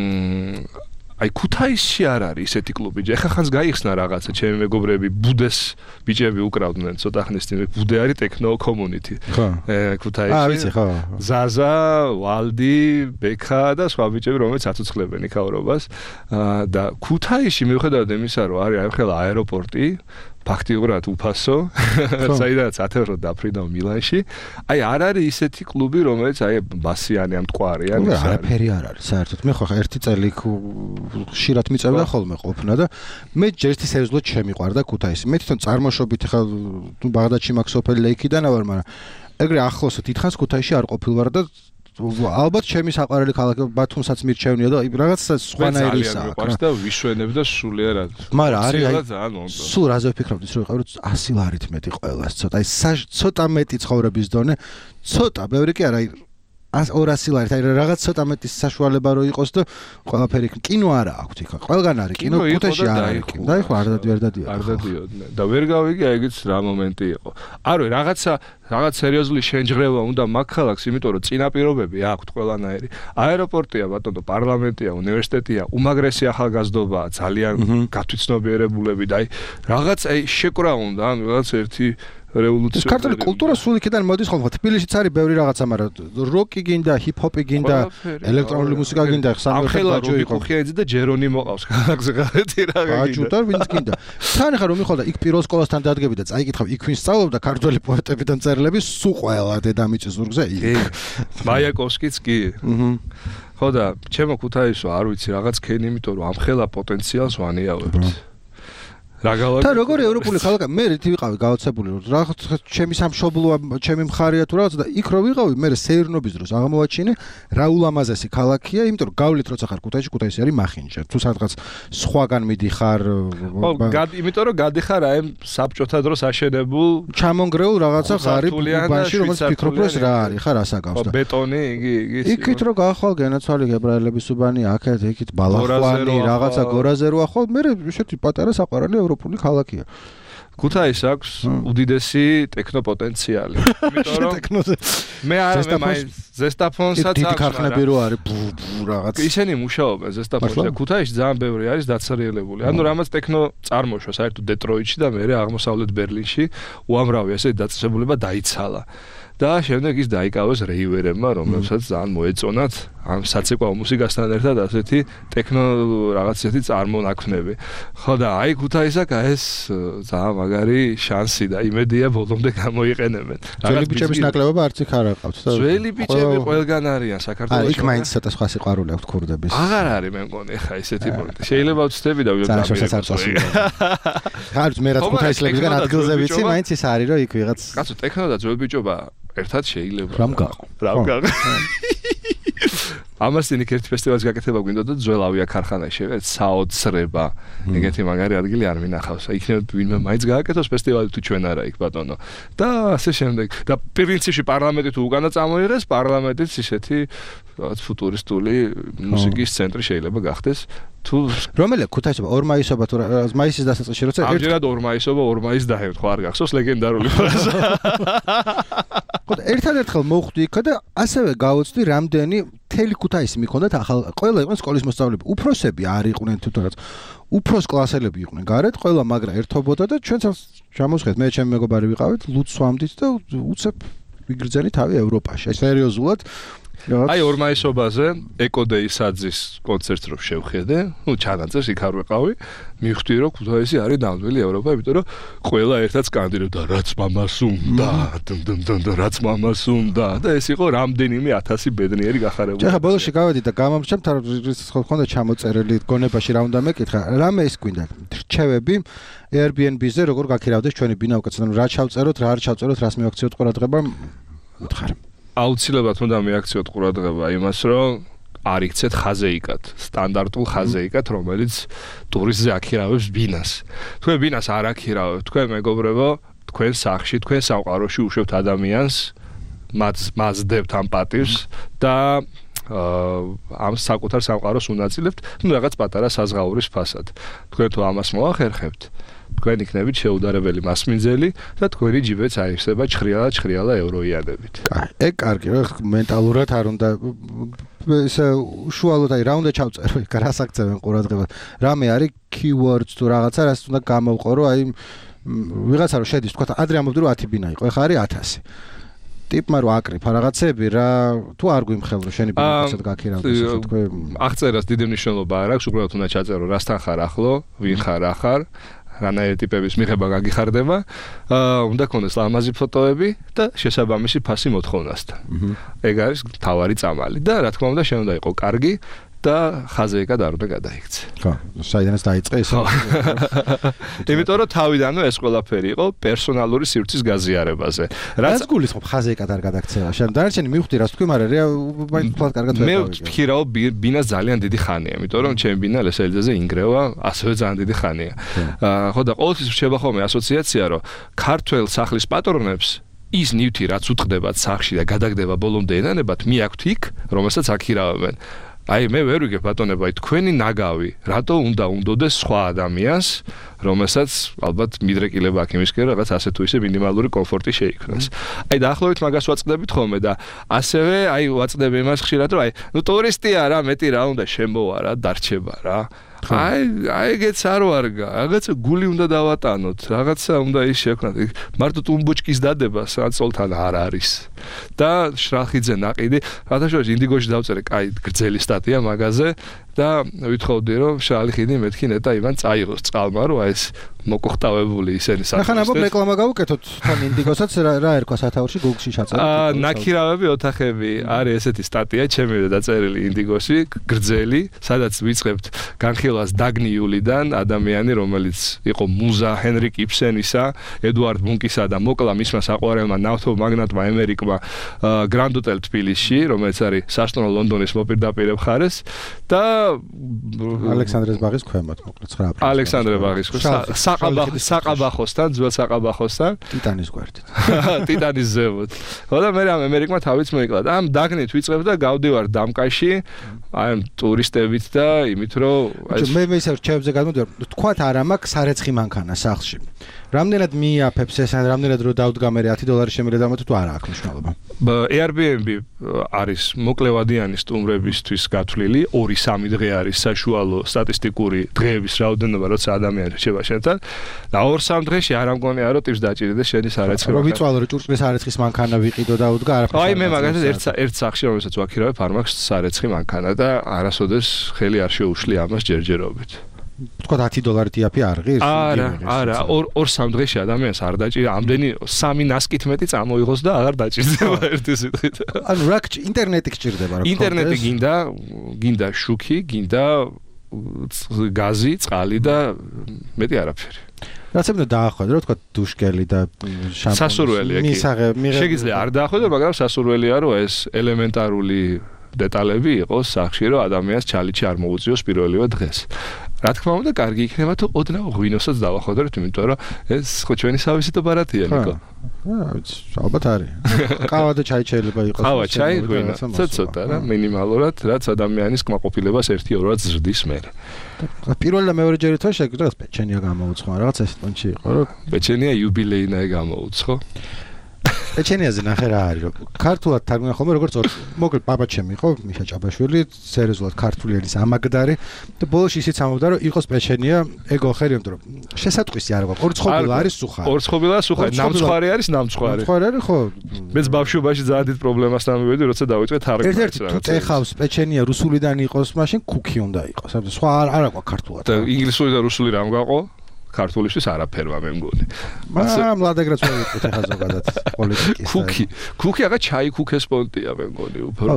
აი ქუთაისში არ არის ესეთი კლუბი. ეხლა ხანს გაიხსნა რაღაცა ჩემი მეგობრები ბუდეს ბიჭები უკრავდნენ ცოტა ხნის წინ. ბუდე არის ტექნო კომუნიტი. ხო. ქუთაისში. ვიცი, ხო. ზაზა, ვალდი, ბექა და სხვა ბიჭები რომელიც აცოცხლებენ იქაურობას. და ქუთაისში მიუხედავად იმისა რომ არის ახლა აეროპორტი ფაქტიურად უფასო, საიდანაც ათევროდ დაფრინდა მილანში. აი არ არის ისეთი კლუბი, რომელიც აი ბასიანი ამ მტკვარიან. არაფერი არ არის საერთოდ. მე ხო ერთი წელი ხშირად მიწევდა ხოლმე ყოფნა და მე ჯერჯერობით სერიოზულად შემიყვარდა ქუთაისი. მე თვითონ წარმოშობით ხა ბაღდადში მაქვს სოფელი ლეიქიდან ვარ, მაგრამ ეგრე ახლოს თითქოს ქუთაისში არ ყოფილვარ და ალბათ ჩემი საყვარელი ქალაქი ბათუმსაც მირჩევნია და რაღაც სხვანაირი ისაა. მე და ვიშვენებ და სულიერად. მაგრამ არის სულ რაზე ვფიქრობთ ის რომ იყავ 100 ლარით მეტი ყველას ცოტა აი ცოტა მეტი ცხოვრების დონე ცოტა ბევრი კი არა აი 200 ლარით აი რაღაც ცოტა მეტი საშუალება რო იყოს და ყველაფერი კინო არა აქვს იქ. ყველგან არის კინო ქუთაისში არ არის. დაიხო არ დადიოდნენ. არ დადიოდნენ. და ვერ გავიგე ეგეც რა მომენტი იყო. არ ვიცი რაღაც სერიოზული შენჯღრევა უნდა მაგ ქალაქს, იმიტომ რომ წინაპირობები აქვთ ყველანაირი. აეროპორტია, ბატონო, პარლამენტია, უნივერსიტეტია, უმაგრესი ახალგაზრდობაა, ძალიან გათვითცნობიერებულები და აი რაღაც აი შეკრა უნდა, ან რაღაც ერთი რევოლუცია. ქართული კულტურა სულ იქიდან მოდის ხოლმე. თბილისშიც არის ბევრი რაღაცა, მაგრამ როკი გინდა, ჰიპ-ჰოპი გინდა, ელექტრონული მუსიკა გინდა, სამხელა ჯობიხუხიაძე და ჯერონი მოყავს ქალაქზე გარეთი რა გინდა. აჯუტა ვინც გინდა. თან ხარ რომ მიხოდა იქ პირველ სკოლასთან დადგები და წაიკითხავ იქ ვინ სწავლობდა ქართველი პოეტებიდან წერილები სულ ყველა დედამიწის ზურგზე იქ. მაიაკოვსკიც კი. ხო და ჩემო ქუთაისო არ ვიცი რაღაც ქენი, იმიტომ რომ ამხელა პოტენციალს ვანიავებთ. რა გავაკეთე? და როგორი ევროპული ხალხი მე რითი ვიყავი გაოცებული რომ რაღაც ჩემი სამშობლოა, ჩემი მხარეა თუ რაღაც და იქ რო ვიყავი მე სეირნობის დროს აღმოვაჩინე რა ულამაზესი ქალაქია, იმიტომ რომ გავლით როცა ხარ ქუთაისში, ქუთაისი არის მახინჯა. თუ სადღაც სხვაგან მიდიხარ, იმიტომ რომ გადიხარ აი საბჭოთა დროს აშენებულ ჩამონგრეულ რაღაცა ღარიბ უბანში, რომელიც ფიქრობ რომ ეს რა არის, ხარ ასაგავს და ბეტონი იგი იქით რო გაახვალ გენაცვალი ებრაელების უბანი, აქეთ იქით ბალახვანი, რაღაცა გორაზე რო ახვალ, მე ესეთი პატარა საყვარელი ევროპული ქალაქია. ქუთაისს აქვს უდიდესი ტექნოპოტენციალი. იმიტომ რომ მე არა მე ზესტაფონსაც აქვს ქარხნები რო არის რაღაც. ისინი მუშაობენ ზესტაფონში და ქუთაისში ძალიან ბევრი არის დაცარიელებული. ანუ რამაც ტექნო წარმოშვა საერთოდ დეტროიტში და მე აღმოსავლეთ ბერლინში უამრავი ესე დაწესებულება დაიცალა. და შემდეგ ის დაიკავეს რეივერებმა, რომელსაც ძალიან მოეწონათ ამ საცეკვაო მუსიკასთან ერთად ასეთი ტექნო რაღაცეთი წარმონაქმნები. ხო და აი ქუთაისაკ ეს ძალიან მაგარი შანსი და იმედია ბოლომდე გამოიყენებენ. ძველი ბიჭების ნაკლებობა არც იქ არ აყავთ და ძველი ბიჭები ყველგან არიან საქართველოში. იქ მაინც ცოტა სხვა სიყვარული აქვს ქურდების. აღარ არის მე მგონი ხა ესეთი მომენტი. შეიძლება ვწდები და ხარც მე რაც ქუთაისლებისგან ადგილზე ვიცი, მაინც ის არის რომ იქ ვიღაც კაცო ტექნო და ძველი ბიჭობა ერთად შეიძლება. რამ გაყო. ამასთან იქ ერთი ფესტივალის გაკეთება გვინდა და ძველ ავიაქარხანაში შევეც საოცრება. ეგეთი მაგარი ადგილი არ მინახავს. იქნებ ვინმე მაინც გააკეთოს ფესტივალი თუ ჩვენ არა იქ ბატონო. და ასე შემდეგ. და პრინციპში პარლამენტი თუ უკანა წამოიღეს, პარლამენტიც ისეთი რაღაც ფუტურისტული მუსიკის ცენტრი შეიძლება გახდეს. თუ რომელია ქუთაისობა 2 მაისობა თუ მაისის დასაწყისში როცა ამჯერად 2 მაისობა 2 მაისს დაහෙვთ ხო არ გახსოვს ლეგენდარული ფრაზა. ხო ერთადერთხელ მოვხვდი იქ და ასევე გავუწდი რამდენი მთელი ქუთაისი მიქონდათ ახალ ყველა იყვნენ სკოლის მოსწავლეები, უფროსები არ იყვნენ თვითონაც უფროს კლასელები იყვნენ გარეთ, ყველა მაგრა ერთობოდა და ჩვენც ჩამოსხეთ მე ჩემი მეგობარი ვიყავით, ლუდს ვამდით და უცებ ვიგრძელი თავი ევროპაში. სერიოზულად აი 2 მაისობაზე ეკოდეის საძის კონცერტს რო შევხედე, ნუ ჩანაწერს იქ არ ვიყავი, მივხვდი რომ ქუთაისი არის ნამდვილი ევროპა, იმიტომ რომ ყველა ერთად სკანდირებდა რაც მამას უნდა, რაც მამას უნდა და ეს იყო რამდენიმე 1000 ბედნიერი გახარებული. ეხლა ბოლოში გავედი და გამომრჩემთ ხო ხონდა ჩამოწერილი გონებაში რა უნდა მეკითხა, რამე ის გვინდა რჩევები Airbnb-ზე როგორ გაქირავდეს ჩვენი ბინავკაც, ანუ რა ჩავწეროთ, რა არ ჩავწეროთ, რას მივაქციოთ ყურადღება, უთხარ. აუცილებლად უნდა მიაქციოთ ყურადღება იმას, რომ არ იქცეთ ხაზეიკად, სტანდარტულ ხაზეიკად, რომელიც ტურისტზე აქირავებს ბინას. თქვენ ბინას არ აქირავებთ, თქვენ მეგობრებო, თქვენ სახლში, თქვენ სამყაროში უშვებთ ადამიანს, მასდებთ ამ პატივს და ამ საკუთარ სამყაროს უნაწილებთ, ნუ რაღაც პატარა საზღაურის ფასად. თქვენ თუ ამას მოახერხებთ, თქვენ იქნებით შეუდარებელი მასმინძელი და თქვენი ჯიბეც აიხსნება ჩხრიალა ევროიანებით. ეგ კარგი რა მენტალურად არ უნდა ესე უშუალოდ აი რა უნდა ჩავწერო, რას აქცევენ ყურადღებას. რამე არის keywords თუ რაღაცა, რაც უნდა გამოვყო, რომ აი ვიღაცა რო შედის, თქვა ადრე ამბობდი რომ 10 ბინა იყო, ეხლა არის 1000. ტიპმა რო აკრიფა რაღაცები რა თუ არ გვიმხელ რომ შენი ბინაკაცად გაქირავდეს ესე თქვენ აღწერას დიდი მნიშვნელობა არ აქვს, უბრალოდ უნდა ჩაწერო რასთან ხარ ახლო, ვინ ხარ ახარ რანაირი ტიპების მიღება გაგიხარდება, უნდა გქონდეს ლამაზი ფოტოები და შესაბამისი ფასი მოთხოვნასთან. ეგ არის თავარი წამალი და რა თქმა უნდა, შენ უნდა იყო კარგი და ხაზეიკად არ უნდა გადაიქცე. ხო, საიდანაც დაიწყე ეს. იმიტომ რომ თავიდანვე ეს ყველაფერი იყო პერსონალური სივრცის გაზიარებაზე. რაც გულისხმობ ხაზეიკად არ გადაქცევა. შენ დანარჩენი მივხვდი რას თქვი, მაგრამ მაინც თქვათ კარგად მე ვთქვი რა, ბინა ძალიან დიდი ხანია, იმიტომ რომ ჩემი ბინა ლესელიძეზე ინგრევა, ასევე ძალიან დიდი ხანია. ხო და ყოველთვის რჩება ხოლმე ასოციაცია, რომ ქართველ სახლის პატრონებს ის ნივთი რაც უთხრდებათ სახლში და გადაგდება ბოლომდე ენანებათ, მიაქვთ იქ, რომელსაც აქირავებენ. აი მე ვერ ვიგებ ბატონებო, აი თქვენი ნაგავი, რატო უნდა უნდოდეს სხვა ადამიანს, რომელსაც ალბათ მიდრეკილება აქვს იმისკენ, რაღაც ასე თუ ისე მინიმალური კომფორტი შეიქმნას. აი დაახლოებით მაგას ვაწყდებით ხოლმე და ასევე აი ვაწყდები იმას ხშირად, რომ აი ნუ ტურისტია რა, მეტი რა უნდა შემოვა რა, დარჩება რა. აი ეგეც არ ვარგა, რაღაცა გული უნდა დავატანოთ, რაღაცა უნდა ის შექმნათ. მარტო ტუმბუჩკის დადება საწოლთან არ არის. და შრალხიძე ნაყიდი, რატაშორის ინდიგოში დავწერე კაი გრძელი სტატია მაგაზე და ვითხოვდი რომ შრალხიდი მეთქი ნეტა ივან წაიღოს წყალმა, რომ აი ეს მოკოხტავებული ისენი საქმე. ახლა ნაბობ რეკლამა გავუკეთოთ თან ინდიგოსაც რა ერქვა სათაურში Google-ში ჩაწერეთ. ნაქირავები ოთახები არის ესეთი სტატია ჩემი დაწერილი ინდიგოში, გრძელი, სადაც ვიწყებთ განხილვას დაგნიულიდან ადამიანი, რომელიც იყო მუზა ჰენრიკ იბსენისა, ედუარდ მუნკისა და მოკლა მისმა საყვარელმა ნავთობ მაგნატმა ემერიკმა გრანდ ოტელ თბილისში, რომელიც არის საშტო ლონდონის მოპირდაპირე მხარეს და ალექსანდრეს ბაღის ქვემოთ, მოკლედ 9 აპრილს. ალექსანდრე ბაღის საყაბახოსთან, ძველ საყაბახოსთან, ტიტანის გვერდით. ტიტანის ზემოთ. ხო და მე ამ ამერიკმა თავიც მოიკლა და ამ დაგნით ვიწყებ და გავდივარ დამკაში, აი ამ ტურისტებით და იმით რომ მე ისე რჩევებზე გადმოდივარ, თქვათ არა მაქვს სარეცხი მანქანა სახლში. რამდენად მიაფებს ეს, რამდენად რო დავდგა მე $10 შემიძლია დამოთ თუ არა აქვს მნიშვნელობა. Airbnb არის მოკლევადიანი სტუმრებისთვის გათვლილი, 2-3 დღე არის საშუალო სტატისტიკური დღეების რაოდენობა, როცა ადამიანი რჩება შენთან და 2-3 დღეში არ ამგონია რომ ტიპს დაჭირდეს შენი სარეცხი მანქანა. რომ ვიწვალო რომ ჭურჭლის სარეცხის მანქანა ვიყიდო და დავდგა არაფერს. აი მე მაგალითად ერთ სახლში რომელსაც ვაქირავებ არ მაქვს სარეცხი მანქანა და არასოდეს ხელი არ შეუშლი ამას ჯერჯერობით. თქვა $10 ტიაფი არ ღირს? არა, 2-3 დღეში ადამიანს არ დაჭირდა, ამდენი 3 ნასკით მეტი წამოიღოს და აღარ დაჭირდება ერთი სიტყვით. ანუ რა ინტერნეტი გჭირდება რა? ინტერნეტი გინდა შუქი, გინდა გაზი, წყალი და მეტი არაფერი. რაც უნდა დაახვედრო, თქვა დუშკელი და შამპუნი. სასურველია კი. შეგიძლია არ დაახვედრო, მაგრამ სასურველია რომ ეს ელემენტარული დეტალები იყოს სახში, რომ ადამიანს ჩალიჩი არ მოუწიოს პირველივე დღეს. რა თქმა უნდა, კარგი იქნება თუ ოდნავ ღვინოსაც დავახვედროთ, იმიტომ რომ ეს ხო ჩვენი სავიზიტო ბარათია, ნიკო. ალბათ არის. ყავა და ჩაი შეიძლება იყოს. ყავა, ჩაი, ღვინო. ცოტა რა, მინიმალურად, რაც ადამიანის კმაყოფილებას 1-2-ად ზრდის მე. პირველ და მეორე ჯერით რა შეგიძლია პეჩენია გამოუცხო, რაღაც ეს ტონჩი იყო, რომ პეჩენია იუბილეინაა გამოუცხო. პეჩენიაზე ნახე რა არის, რომ ქართულად თარგმნა ხოლმე როგორც მოკლედ ბაბაჩემი იყო, მიშა ჭაბაშვილი, სერიოზულად ქართული ენის ამაგდარი და ბოლოში ისიც ამბობდა, რომ იყოს პეჩენია ეგო ხერი, იმიტომ რომ შესატყვისი არ გვაქვს. ორცხობილა არის სუხარი. ორცხობილა სუხარი, ნამცხვარი არის ნამცხვარი. ნამცხვარი არის ხო? მეც ბავშვობაში ძალიან დიდ პრობლემასთან მივედი, როცა დავიწყე თარგმნა. ერთ-ერთი თუ წეხავს პეჩენია რუსულიდან იყოს, მაშინ კუქი უნდა იყოს. სხვა არ აქვს ქართულად. და ინგლისური და რუსული რამ გაყო? ქართულისთვის არაფერმა მე მგონი. მაგრამ ლადეგრაც ვერ ვიტყვით ახლა ზოგადად პოლიტიკის. კუკი აღა ჩაი კუქეს პონტია მე მგონი უფრო.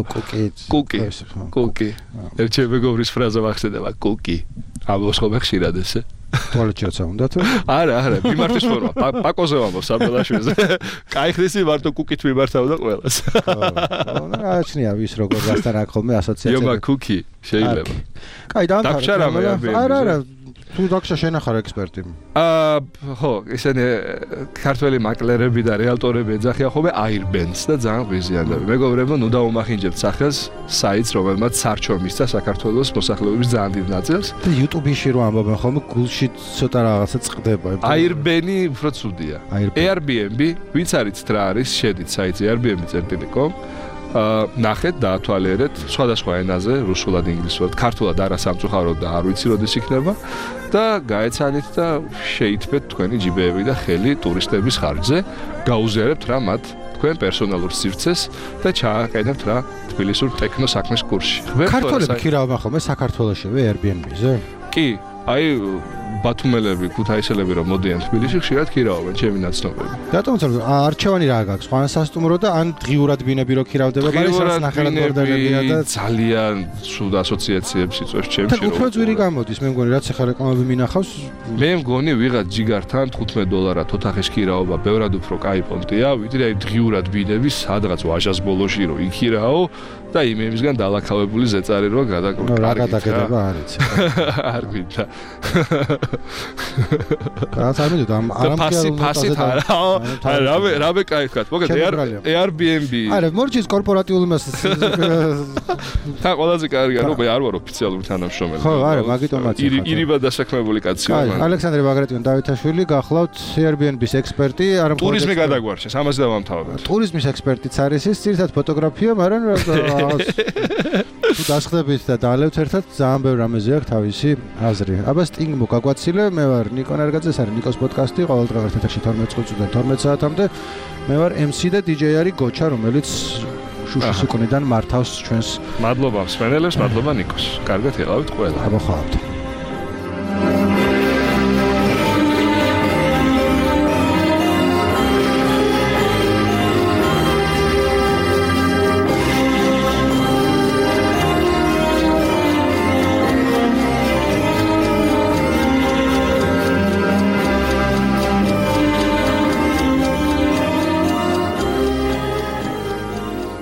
კუკი. ერთი მეგობრის ფრაზა ვახსენდება, კუკი. ამბობს ხოლმე ხშირად ესე. ტუალეტში რაცა უნდა თუ? არა, მიმართვის ფორმა. პაკოზე ვამბობ საბელაშვილზე. კაი ხდისი მარტო კუკით მიმართავდა ყველას. აჩნია ვის როგორ გასთან აქ ხოლმე ასოციაცია. იომა კუკი შეიძლება. კაი დავჩარა მე. არა. თუ დაგშა შენახარ ექსპერტი. ხო, ისინი ქართველი მაკლერები და რეალტორები ეძახიან ხოლმე Airbnb-ს და ძალიან ღიზიანები. მეგობრებო, ნუ დავუმახინჯებთ სახელს, საიტს, რომელმაც სარჩო მისცა საქართველოს მოსახლეობის ძალიან დიდ ნაწილს. და YouTube-ში რო ამბობენ ხოლმე, Google-ში ცოტა რაღაცა წყდება. Airbnb უფრო ცუდია. Airbnb, ვინც არიცით რა არის, შედით საიტზე airbnb.com. ნახეთ, დაათვალიერეთ სხვადასხვა ენაზე, რუსულად, ინგლისურად, ქართულად არა სამწუხაროდ და არ ვიცი როდის იქნება და გაეცანით და შეითბეთ თქვენი ჯიბეები და ხელი ტურისტების ხარჯზე, გაუზიარებთ რა მათ თქვენ პერსონალურ სივრცეს და ჩააყენებთ რა თბილისურ ტექნო საქმის კურსში. ქართველები ქირავენ ხოლმე საქართველოშივე Airbnb-ზე? კი, აი ბათუმელები, ქუთაისელები რომ მოდიან თბილისში, ხშირად ქირავენ ჩემი ნაცნობები. რატომ წერო? არჩევანი რა გაქვს? ხო ან სასტუმრო და ან ღიურად ბინები რო ქირავდება, მაგრამ ნახევრად გორდანებია და ძალიან სულ ასოციაციებს იწვევს ჩემში. და უფრო ძვირი გამოდის, მე მგონი რაც ახლა რეკლამები მინახავს. მე მგონი ვიღაც ჯიგართან $15 ოთახის ქირაობა ბევრად უფრო კაი პონტია, ვიდრე აი ღიურად ბინები სადღაც ვაჟას ბოლოში რო იქირაო და იმისგან დალაქავებული ზეწარი რო გადაკრა. რა გადაგედება არის. არ გვინდა. რაც არ მიდოდა ამ ფასით არა. რამე კაი ვთქვათ. მოგეთ Airbnb. არა, მორჩის კორპორატიული მასის. თან ყველაზე კარგია, რომ მე არ ვარ ოფიციალური თანამშრომელი. ხო, არა, მაგიტომაც. ირიბად დასაქმებული კაცი ვარ. ალექსანდრე ბაგრატიონ დავითაშვილი გახლავთ Airbnb-ის ექსპერტი, არა მხოლოდ ტურიზმი გადაგვარჩეს, ამაზე დავამთავრებთ. ტურიზმის ექსპერტიც არის ის, ძირითადად ფოტოგრაფია, მაგრამ თუ დასხდებით და დაალევთ ერთად, ძალიან ბევრ რამეზე აქვს თავისი აზრი. აბა Sting მოგაგვაცილე, მე ვარ ნიკო ნარგაძე, ეს არის ნიკოს პოდკასტი, ყოველ დღე ვართ ეთერში 12 წუთიდან 12 საათამდე. მე ვარ MC და DJ არის გოჩა, რომელიც შუშის უკნიდან მართავს ჩვენს. მადლობა მსმენელებს, მადლობა ნიკოს. კარგად იყავით ყველა. აბა ხავთ.